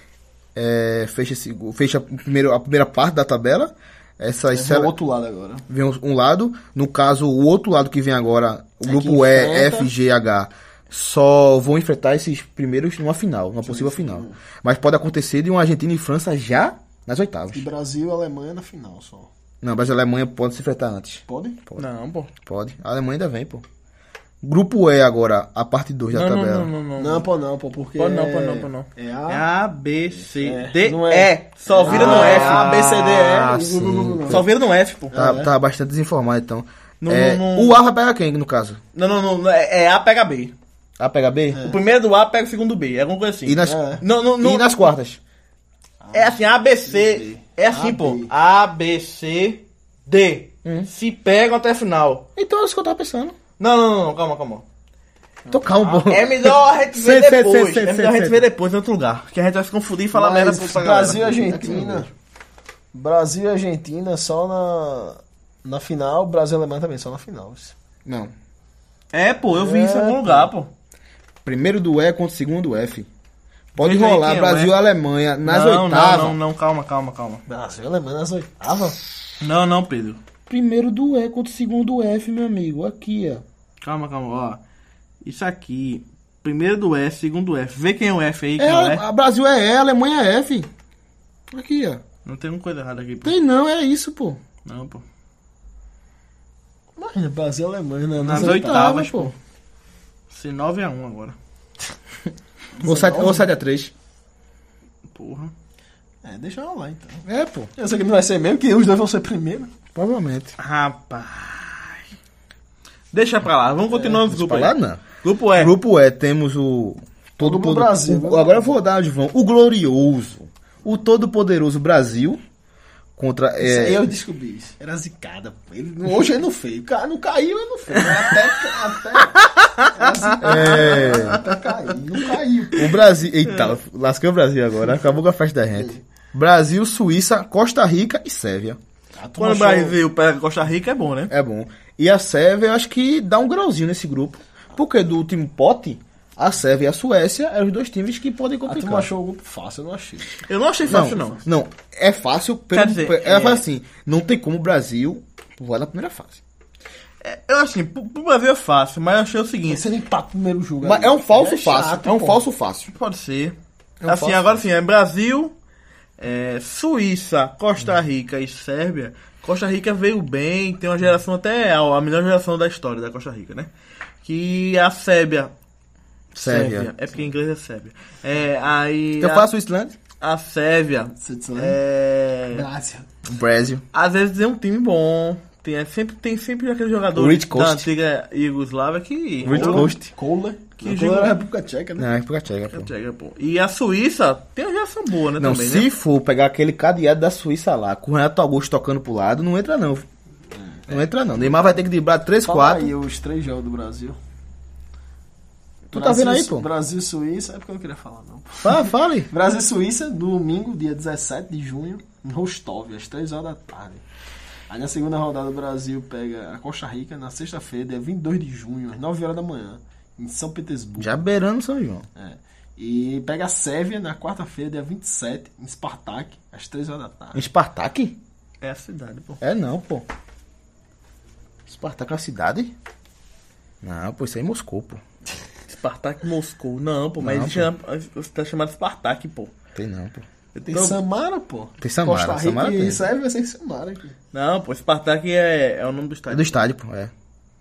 É, fecha esse, fecha a primeira, a primeira parte da tabela. Essas Esse é cela- o outro lado agora. vem um, um lado. No caso, o outro lado que vem agora, o É grupo que E, enfrenta. F, G, H, só vão enfrentar esses primeiros numa final, numa possível final. Mas pode acontecer de uma Argentina e França já nas oitavas. E Brasil e Alemanha na final só. Não, mas a Alemanha pode se enfrentar antes. Pode? Não, pô. Pode. A Alemanha ainda vem, pô. Grupo E agora, a parte dois da Não, não, tabela. não, não, não. Não, pô, não, pô, porque. Pode não, é- pode não, pode não. É É A. A, B, C, É, D, não é. E. Só vira no Ah, F. A, B, C, D, Ah, E. sim. Só vira no F, pô. Tá, É. tá bastante desinformado, então. Não, É, não, não. O A vai pegar quem, no caso? Não, não, não, não. É é A pega B. A pega B? O primeiro do A pega o segundo B. É alguma coisa assim. E nas, É. Não, não, não. e nas quartas? É assim, A, B, C. É assim, A, pô. B. A, B, C, D. Hum. Se pegam até a final. Então é isso que eu tava pensando. Não, não, não, não, calma, calma. Então calma, pô. É melhor a gente ver Sei, sei, depois. sei, sei, é melhor sei, a gente sei. ver depois em outro lugar. Que a gente vai se confundir e falar Mas merda pra galera. Brasil e Argentina. Brasil e Argentina só na. Na final, Brasil e Alemanha também, só na final. Não. É, pô, eu vi isso em É, algum pô. lugar, pô. Primeiro do E contra o segundo do F. Pode Veja aí rolar quem é o Brasil e E. Alemanha nas não, oitavas. Não, não, não, calma, calma, calma. Brasil e Alemanha nas oitavas? Não, não, Pedro. Primeiro do E contra o segundo F, meu amigo. Aqui, ó. Calma, calma, ó. Isso aqui. Primeiro do F, segundo F. Vê quem é o F aí, quem É, é o F. a Brasil é E, a Alemanha é F. Aqui, ó. Não tem uma coisa errada aqui, pô. Tem não, é isso, pô. Não, pô. Imagina, Brasil e Alemanha né, Nas nas oitavas. oitavas, pô. pô. Ser nove a um agora. Ou sete a três. Porra. É, deixa eu lá então. É, pô. Eu sei que não vai ser mesmo, que os dois vão ser primeiro. Provavelmente. Rapaz. Deixa pra lá. Vamos continuar nos grupos Pra lá, aí. não. Grupo E. Grupo E, temos o... Todo Todo poder- Brasil, o- né? agora eu vou dar onde vão. O glorioso. O todo-poderoso Brasil. Contra... Isso aí É, eu descobri isso. Era zicada. Pô. Ele, hoje ele não fez. O cara não caiu, ele não fez. Até, até, era zicada. É. Até cair. Não caiu. o Brasil... Eita, lasquei o Brasil agora. Acabou com a festa da gente. Brasil, Suíça, Costa Rica e Sérvia. A turma Quando o achou- Brasil pega Costa Rica é bom, né? É bom. E a Sérvia, eu acho que dá um grauzinho nesse grupo. Porque do último pote, a Sérvia e a Suécia é os dois times que podem A turma complicar. achou o grupo fácil, eu não achei. Eu não achei Não, fácil, não. não. É fácil. Pelo, Quer dizer, ela é- fala assim, não tem como o Brasil voar na primeira fase. É, eu assim, pro, pro Brasil é fácil, mas eu achei o seguinte. Você nem empata o primeiro jogo. Mas aí. é um falso É fácil. chato, é um pô. falso fácil. Pode ser. É um assim, falso agora sim, é Brasil, é, Suíça, Costa Rica e Sérvia. Costa Rica veio bem, tem uma geração até a, a melhor geração da história da Costa Rica, né? Que a Sérvia. Sérvia. É porque em inglês é Sérvia. É, aí. Então a, faço o Islândia, a Sérvia. Switzerland. É, Grácia. o Brasil. às vezes é um time bom. Tem, é sempre, tem sempre aquele jogador O Rich da Kost. antiga Iugoslávia que. Rich Ou- Kost. Kohler. Que Que jogo- era a República Tcheca, né? Não, é República Tcheca, pô. Tcheca, pô. E a Suíça tem uma geração boa, né? Não, também, se né? for pegar aquele cadeado da Suíça lá, com o Renato Augusto tocando pro lado, não entra não. Não entra não. Neymar vai ter que driblar três, Fala quatro. aí os três jogos do Brasil. Tu tá vendo aí, pô? Brasil e Suíça, é porque eu não queria falar, não. Fala, fale. Brasil e Suíça, domingo, dia dezessete de junho, em Rostov, às três horas da tarde. Aí na segunda rodada o Brasil pega a Costa Rica, na sexta-feira, dia vinte e dois de junho, às nove horas da manhã, em São Petersburgo. Já beirando São João. É. E pega a Sérvia na quarta-feira, dia vinte e sete, em Spartak, às três horas da Em tarde. Spartak? É a cidade, pô. É não, pô. Spartak é uma cidade? Não, pô, isso aí é Moscou, pô. Spartak Moscou. Não, pô, mas Não, existe uma- você tá chamado Spartak, pô. Tem não, pô. Tem Então- Samara, pô. Tem Samara, Costa Rica Samara e tem. Sérvia vai ser Samara aqui. Não, pô, Spartak é, é o nome do É estádio. do estádio, pô, é.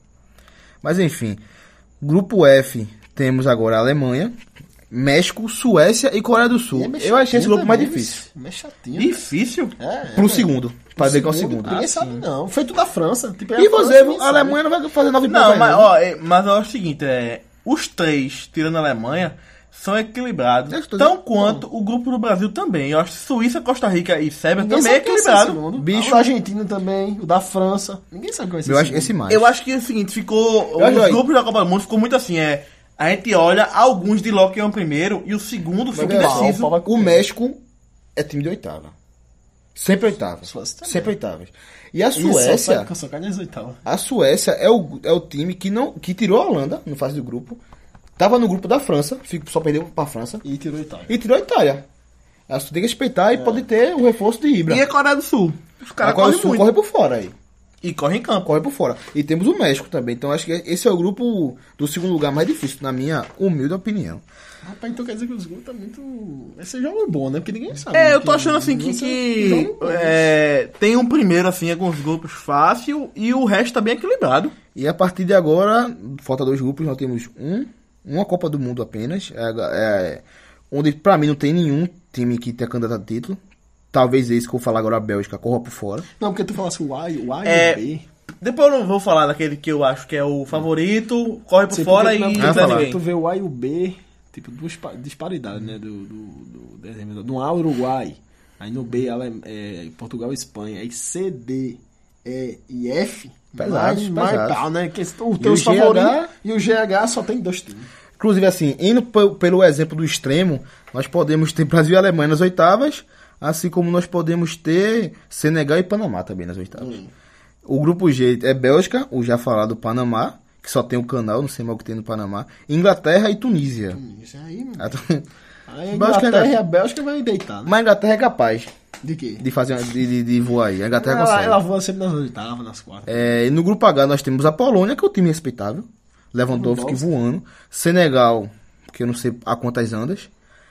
Mas enfim. Grupo F, temos agora a Alemanha, México, Suécia e Coreia do Sul. E é meio Eu achei esse chatinho grupo mais também, difícil. bicho. Meio chatinho. Difícil? É, Pro é, segundo. Pra ver qual é o segundo. Ninguém Ah, sabe, sim. não. Feito da França. Tipo, E a você, França, ninguém a Alemanha não vai fazer nove pontos Não, aí, mas, não. ó, é, mas ó, é o seguinte, é, os três, tirando a Alemanha, são equilibrados. Eu estou Tão dizendo- quanto o grupo do Brasil também. Eu acho que Suíça, Costa Rica e Sérvia Ninguém também é sabe quem vai ser o equilibrado. segundo. Bicho. O da Argentina também, o da França. Ninguém sabe quem vai ser Eu o acho segundo. esse mais. Eu acho que é o seguinte, ficou. Eu acho os aí. grupos da Copa do Mundo ficou muito assim, é. A gente olha alguns de logo que é o primeiro e o segundo fica Mas, ó, indeciso. O México é time de oitava. Sempre oitava. Suécia também. Sempre oitavas. E a Isso, Suécia, só, só cai nas oitavas. a Suécia é o, é o time que, não, que tirou a Holanda no fase do grupo. Tava no grupo da França, fico- só perdeu pra França. E tirou a Itália. E tirou a Itália. A Suécia tem que respeitar e pode ter o reforço de Ibra. E a Coreia do Sul. Os a caras Coreia correm do Sul muito. corre por fora aí. E correm em campo. Corre por fora. E temos o México também. Então acho que esse é o grupo do segundo lugar mais difícil, na minha humilde opinião. Rapaz, então quer dizer que os grupos tá muito... Esse jogo é bom, né? Porque ninguém sabe. É, eu que- tô achando assim que, Você- que jogo bom. é, tem um primeiro, assim, alguns grupos fácil e o resto tá bem equilibrado. E a partir de agora, falta dois grupos, nós temos um, uma Copa do Mundo apenas, é, é, onde pra mim não tem nenhum time que tenha candidato a título. Talvez esse que eu vou falar agora, a Bélgica, corra por fora. Não, porque tu falasse o A, o A É, e o B. Depois eu não vou falar daquele que eu acho que é o favorito, corre por Sim, fora porque e tu não- não vai dá falar. ninguém. Tu vê o A e o B, tipo, duas pa- disparidades, né? Do, do, do desenho. No A, Uruguai. Aí no B, Ale- é, Portugal e Espanha. Aí C, D, E e F. Pesados, mais, mais pesados. pau, né? Que o E teu o G H? favorito. E o G H só tem dois times. Inclusive, assim, indo pe- pelo exemplo do extremo, nós podemos ter Brasil e Alemanha nas oitavas, assim como nós podemos ter Senegal e Panamá também nas oitavas. O grupo G é Bélgica, o já falado Panamá, que só tem o canal, não sei mais o que tem no Panamá, Inglaterra e Tunísia. Isso aí, mano. A tu- Aí a Bélgica Inglaterra é- e a Bélgica vai deitar, né? Mas a Inglaterra é capaz De quê? de fazer uma- de, de, de voar aí. A Inglaterra Ela, consegue. ela voa sempre nas oitavas, nas quartas. É, e no grupo H nós temos a Polônia, que é um time respeitável. Lewandowski Lewandowski. voando. Senegal, que eu não sei a quantas andas.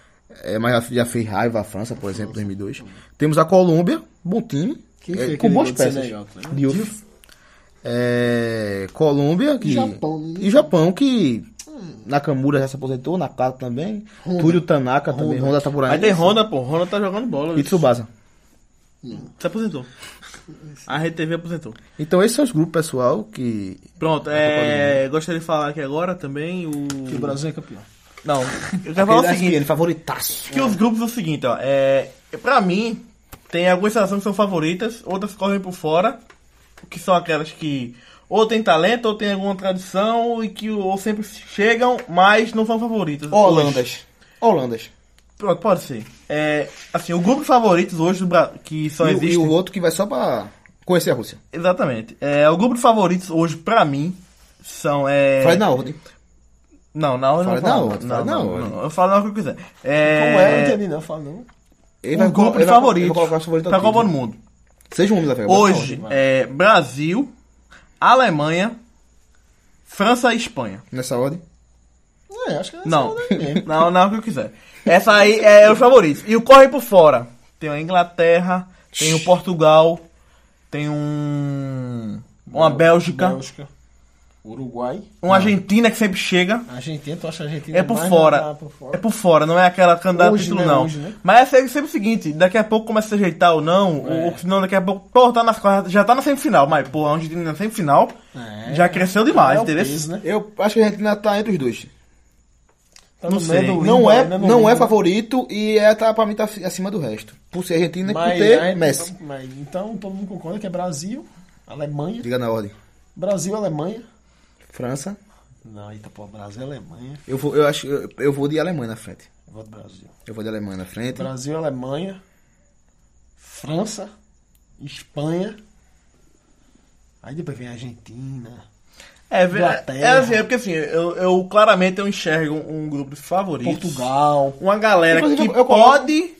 É, mas já- já fez raiva a França, por exemplo, em dois mil e dois. Temos a Colômbia, bom time. Quem é, foi com aquele boas gol do peças. Senegal, tu lembra? Diouf. É, Colômbia que, E Japão, né? e Japão, que Nakamura já se aposentou, Nakata também. Honda. Túlio Tanaka também. Honda tá por aí. Aí tem Honda, pô. Honda tá jogando bola. E Tsubasa. Se aposentou. A Rede T V aposentou. Então esses são os grupos, pessoal, que... Pronto, é, gostaria de falar aqui agora também o... Que o Brasil é campeão. Não, eu quero falar o Ele, seguinte. ele favoritaço. Que os grupos é o seguinte, ó. É, pra mim, tem algumas seleções que são favoritas, outras correm por fora, que são aquelas que ou tem talento, ou tem alguma tradição, e que ou sempre chegam, mas não são favoritas. Holandas. Holandas. Pronto, pode ser. É, assim, o grupo de favoritos hoje do Bra... que só E, o- existe... e o outro que vai só pra conhecer a Rússia. Exatamente. É, o grupo de favoritos hoje, pra mim, são... É... Faz na ordem. Não, na hora eu não Fala na falo. ordem, Não, fala na não, ordem. não, eu falo na hora que eu quiser. É... Como é? Eu não entendi, não. Fala não. Ele Um vai grupo colo- de ele vai- favoritos ele vai colocar os favoritos pra ao Copa do título. Mundo. Seja um homem da fé. Hoje, é Brasil, Alemanha, França e Espanha. Nessa ordem. É, acho que é Não, essa ordem mesmo. não, não, o que eu quiser. Essa aí é os favoritos. E o corre por fora. Tem a Inglaterra, tem o Portugal, tem um... Uma Bélgica, Bélgica. Uruguai. uma Argentina que sempre chega. A Argentina, tu acha a Argentina É por mais fora. na- por fora? É por fora, não é aquela candidata a Hoje, título, né? não. Hoje, né? Mas é sempre o seguinte, daqui a pouco começa a se ajeitar ou não, É. ou senão daqui a pouco, pô, tá nas quartas, já tá na semifinal, mas, pô, a Argentina na semifinal É. já cresceu demais, É o entendeu? peso, né? Eu acho que a Argentina tá entre os dois. Tá Não no meio sei. do Não limbo é, ainda, no não é limbo. favorito e é, tá, pra mim tá acima do resto. Por ser Argentina e por Mas, ter aí, Messi. então, mas, então todo mundo concorda que é Brasil, Alemanha. Diga na ordem. Brasil, Alemanha. França. Não, eita, pô, Brasil, Alemanha. Eu vou, eu acho, eu, eu vou de Alemanha na frente. Eu vou do Brasil. Eu vou de Alemanha na frente. Brasil, Alemanha. França. Espanha. Aí depois vem a Argentina. É, ve- Inglaterra. é assim, é porque assim, eu, eu claramente eu enxergo um grupo de favoritos. Portugal. Uma galera Inclusive, que eu- eu coloco- pode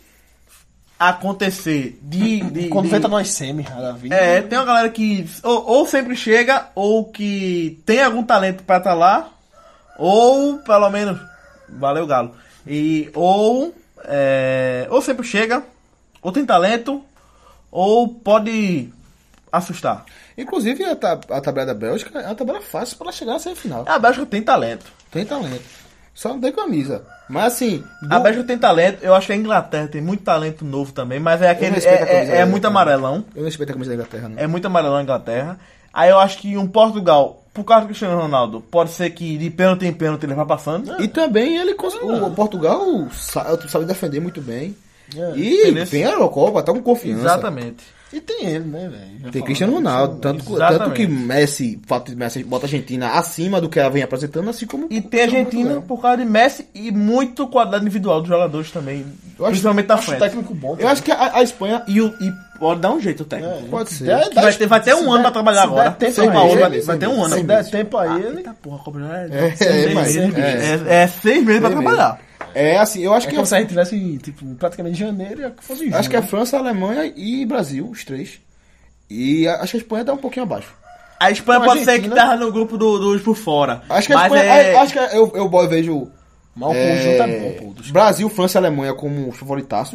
acontecer de... de, Quando de vem tá nós semi, a vida. É, tem uma galera que ou, ou sempre chega, ou que tem algum talento pra estar lá, ou pelo menos, valeu Galo, e ou, é, ou sempre chega, ou tem talento, ou pode assustar. Inclusive, a, ta- a tabela da Bélgica é uma tabela fácil para chegar na semifinal. A Bélgica tem talento. Tem talento. Só não tem camisa. Mas assim, A do- Bélgica tem talento, eu acho que a Inglaterra tem muito talento novo também, mas é aquele, respeito a é, camisa é, é da muito Inglaterra. amarelão. eu não respeito a camisa da Inglaterra, não. É muito amarelão a Inglaterra. Aí eu acho que um Portugal, por causa do Cristiano Ronaldo, pode ser que de pênalti em pênalti ele vai passando. E também ele cons- o, o Portugal sa- sabe defender muito bem. É, E entendeu? vem a Eurocopa, tá com confiança. Exatamente. E tem ele, né, velho? Já Tem falaram Cristiano disso, Ronaldo, né? tanto, Exatamente. tanto que Messi, o fato de Messi bota a Argentina acima do que ela vem apresentando, assim como E tem a Argentina Portugal. por causa de Messi e muito qualidade individual dos jogadores também. Eu acho- principalmente da Acho o frente. técnico bom. Eu acho que a, a Espanha E, o, e pode dar um jeito o técnico. É. pode ser. Der- Que vai, ter, vai ter um ano pra trabalhar agora. tempo Seis a meses, ele, vai, seis vai ter um meses, ano. Se der tempo a ele. Eita porra, a Copa já é, É, seis é, mas- meses. é. É, é seis meses pra Seis trabalhar. É assim, eu acho É que como se a gente tivesse, tipo, praticamente janeiro e fosse junho. acho que é né? França, Alemanha e Brasil, os três. E a- acho que a Espanha tá um pouquinho abaixo. A Espanha Então, a pode ser que Argentina- tava no grupo do- dos por fora. Acho que a mas Espanha, é... a- acho que eu, eu bo- vejo Mas o é, conjunto é bom, pô. dos Brasil, França e Alemanha como os favoritaços.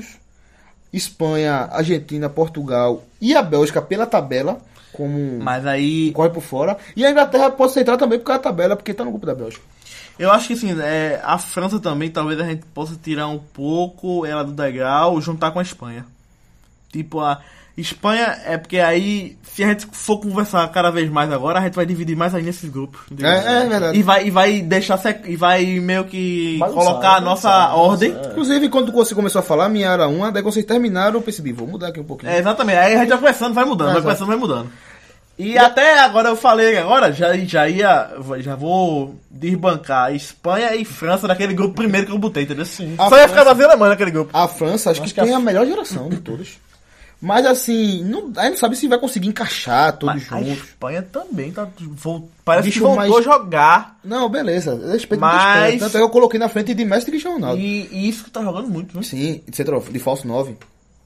Espanha, Argentina, Portugal e a Bélgica pela tabela como Mas aí... corre por fora. E a Inglaterra pode ser entrar também por causa da tabela, porque tá no grupo da Bélgica. Eu acho que assim, é, a França também, talvez a gente possa tirar um pouco ela do degrau, juntar com a Espanha. Tipo, a Espanha é porque aí, se a gente for conversar cada vez mais agora, a gente vai dividir mais ainda esses grupos. entendeu? É, é verdade. E vai, e vai deixar, sec- e vai meio que Bagunçar, colocar a né? nossa Bagunçar, ordem. bagunçar, Inclusive, quando você começou a falar, minha era uma, daí quando vocês terminaram, eu percebi, vou mudar aqui um pouquinho. É, exatamente. Aí a gente vai conversando, vai mudando, vai Exato. conversando, vai mudando. E até agora eu falei agora, já, já ia, já vou desbancar Espanha e França naquele grupo primeiro que eu botei, entendeu? Só A ia França- ficar Brasil e Alemanha naquele grupo. A França, acho, Acho que, que tem a- a melhor geração de todos. Mas assim, não, a gente não sabe se vai conseguir encaixar todos Mas a juntos. Espanha também tá. Vol... Parece Bicho, que voltou mas- a jogar. Não, beleza. Eu respeito Mas- muito a Espanha. Tanto é que eu coloquei na frente de Messi e Cristiano Ronaldo. E, e isso que tá jogando muito, né? Sim, de, centro, de falso nove.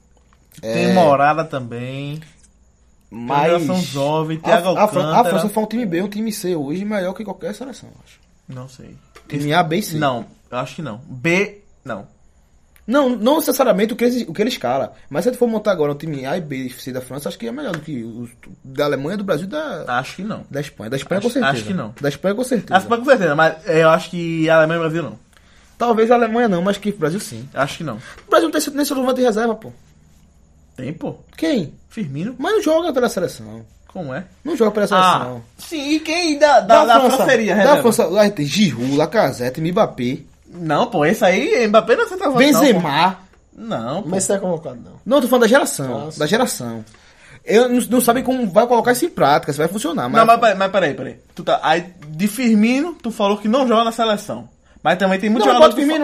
Tem É, Morada também. Mas geração jovem, Thiago a, a, Fran- a Alcântara. França foi um time B, um time C hoje maior que qualquer seleção, eu acho. Não sei. Time A, B e C. Não, eu acho que não. B, não. Não, não necessariamente o que, eles, o que ele escala. Mas se a gente for montar agora um time A e B e C da França, acho que é melhor do que os da Alemanha, do Brasil e da, Acho que não. da Espanha. Da Espanha Acho- com certeza. acho que não. Da Espanha com certeza. A Espanha com certeza, mas eu acho que a Alemanha e o Brasil não. Talvez a Alemanha não, mas que o Brasil sim. Acho que não. O Brasil não tem nem centroavante de reserva, pô. Tem, pô. Quem? Firmino? Mas não joga pela seleção. Como é? Não joga pela Ah, seleção. sim. E quem da, da, da, França seria, da reserva? França, lá tem Giroud, Lacazette, Mbappé, Não, pô, esse aí, Mbappé não é centroavante, não, pô. Benzema. Não, pô. Mas você é convocado, não. Não, eu tô falando da geração. Nossa. Da geração. Eu não, não sabem como vai colocar isso em prática, se vai funcionar. Mas, Não, mas, peraí, mas peraí, peraí. Tu tá, aí, de Firmino, tu falou que não joga na seleção. Mas também tem muito Não, jogador bota que Firmino. fa-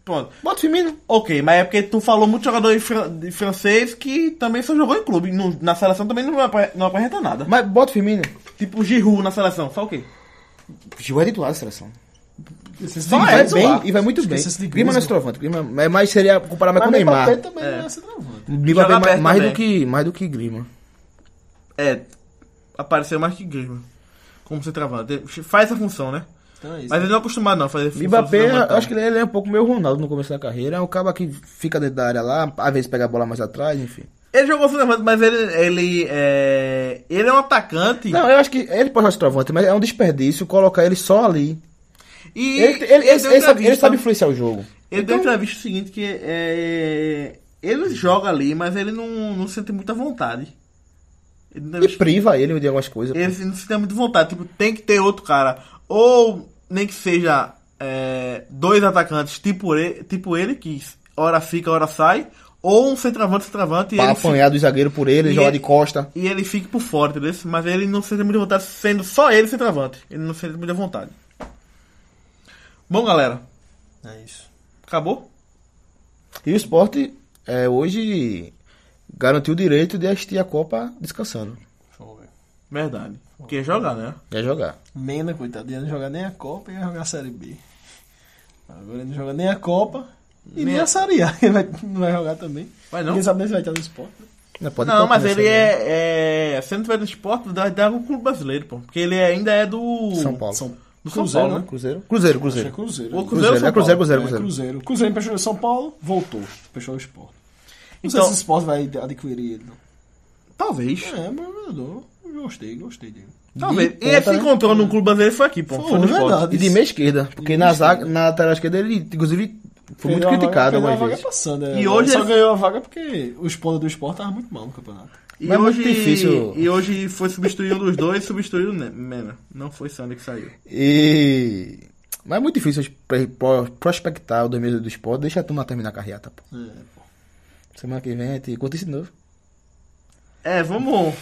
Pronto. Bota o Firmino. Ok, mas é porque tu falou muito jogador de, fran- de francês que também só jogou em clube. No- na seleção também não, apre- não apresenta nada. Mas bota o Firmino. Tipo o Giroud na seleção, faz o quê? Giroud é titular da seleção. Esquecesse E de vai Griezmann. bem, e vai muito bem. Esquecesse de Grima não é Griezmann. centroavante. Grima, é mais seria comparar mais Mas com o Neymar. Mbappé também é centroavante. Mbappé Joga mais, aberto mais do também. que mais do que Grima. É, apareceu mais que Griezmann. Como centroavante. Ele faz essa função, né? Então é isso. Mas ele não é acostumado não a fazer função Mbappé, centroavante, eu acho que ele é um pouco meio Ronaldo no começo da carreira. É um cara que fica dentro da área lá, às vezes pega a bola mais atrás, enfim. Ele jogou centroavante, mas ele, ele, é, ele é um atacante. Não, eu acho que ele pode jogar centroavante, mas é um desperdício colocar ele só ali. E Ele, ele, ele, deu ele sabe, ele entrevista- sabe influenciar o jogo. Ele deu Então- entrevista o seguinte, que é, ele joga ali, mas ele não, não sente muita vontade. Ele, deu E priva ele de algumas coisas. ele não sente muita vontade. Tipo, tem que ter outro cara. Ou nem que seja é, dois atacantes tipo ele, tipo ele, que hora fica, hora sai. Ou um centroavante, centroavante. E Pra ele, apanhar do zagueiro por ele, E jogar ele- de costa. e ele fica por fora, entendeu? Mas ele não sente muita vontade sendo só ele centroavante. Ele não sente muita vontade. Bom, galera. É isso. Acabou? E o Sport é, hoje garantiu o direito de assistir a Copa descansando. Deixa eu ver. Verdade. Porque jogar, né? Quer jogar. Mena, coitadinha, não joga nem a Copa e ia jogar a Série B. Agora ele não joga nem a Copa e nem, Nem a- a Série A. Ele vai, não vai jogar também. Vai não? Ninguém sabe nem se vai estar no esporte. Né? Não, pode Não, ir pra mas ele começar, né? é, é. Se ele não tiver no esporte, dá, dá um clube brasileiro, pô. Porque ele ainda é do. São Paulo. São, Do São Cruzeiro, Paulo, né? Cruzeiro? Cruzeiro, Acho que Cruzeiro. é Cruzeiro. O Cruzeiro, Cruzeiro, é São Cruzeiro, Paulo. Cruzeiro, É, Cruzeiro. Cruzeiro. Cruzeiro emprestou em São Paulo, voltou. Fechou o esporte. Não Então- sei se o esporte vai adquirir ele. Não. Talvez. É, mas eu gostei, gostei dele. Talvez. De E ele se ponta, né? encontrou num clube brasileiro foi aqui, pô. Foi, Foi no verdade. esporte. E de meia esquerda. Porque na, zaga, na lateral esquerda ele, inclusive, foi muito Perdeu a criticado vaga- algumas perdeu a vezes. vaga passando, é. E hoje só ele- ganhou a vaga porque o ponta do esporte tava muito mal no campeonato. E Mas é muito hoje, difícil. E hoje foi substituir um dos dois e substituiu o Ne- Mena. Não foi Sander que saiu. E... Mas é muito difícil pro- pro- prospectar o dois mil do esporte. Deixa a turma terminar a carreata, pô. É, pô. Semana que vem a gente conta isso de novo. É, vamos.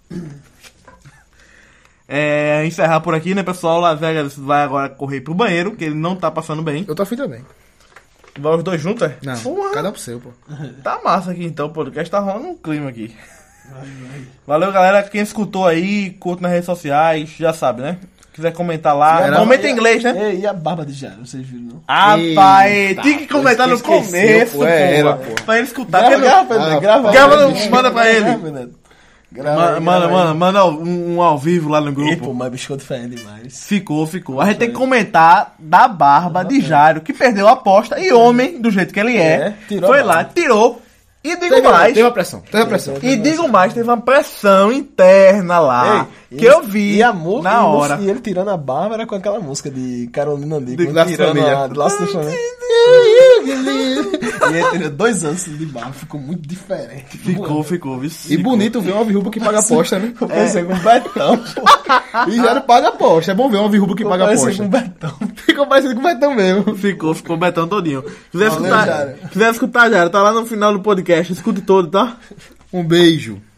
É, encerrar por aqui, né, pessoal? Las Vegas vai agora correr pro banheiro, que ele não tá passando bem. Eu tô afim também. Vai os dois juntos, é? Não, Porra, cada um pro seu, pô. tá massa aqui então, o podcast tá rolando um clima aqui. Valeu, galera. Quem escutou aí, curta nas redes sociais, já sabe, né? Quiser comentar lá, Era- comenta em inglês, né? É, e a barba de Jairo, vocês viram, não? Rapaz, Eita, tinha que comentar no esqueceu, começo, pô, pô, é, era, pô. pra ele escutar. Grava, Porque grava, não- Pedro, Ah, grava. grava aí, no- bicho. manda pra ele. Grava, Neto. Grava Ma- aí, Manda, grava manda, aí. manda um, um ao vivo lá no Ih, grupo. pô, mas bicho ficou diferente demais. Ficou, ficou. A gente tem que comentar da barba de Jário, que perdeu a aposta, e homem, do jeito que ele é, É, tirou foi a lá, barba. tirou. E digo Teve, mais, teve uma pressão. Teve uma pressão. e digo mais, teve uma pressão interna lá, Ei, que e- eu vi e a mu- na e no- hora. E ele tirando a barba era com aquela música de Carolina De Dickman. Laço tirando Família. a- de Laço da Família. E ele tirou dois anos de barba, ficou muito diferente. Ficou, ficou, viu? E bonito ver uma virruba que paga aposta, né? Eu pensei com um Betão, pô. E já não paga aposta. É bom ver uma virruba que paga Parecia aposta. com um Betão. Ficou parecendo com o Betão mesmo. Ficou, ficou o Betão todinho. Quiser Valeu, escutar, Jário. quiser escutar, Jário, tá lá no final do podcast, escute todo, tá? Um beijo.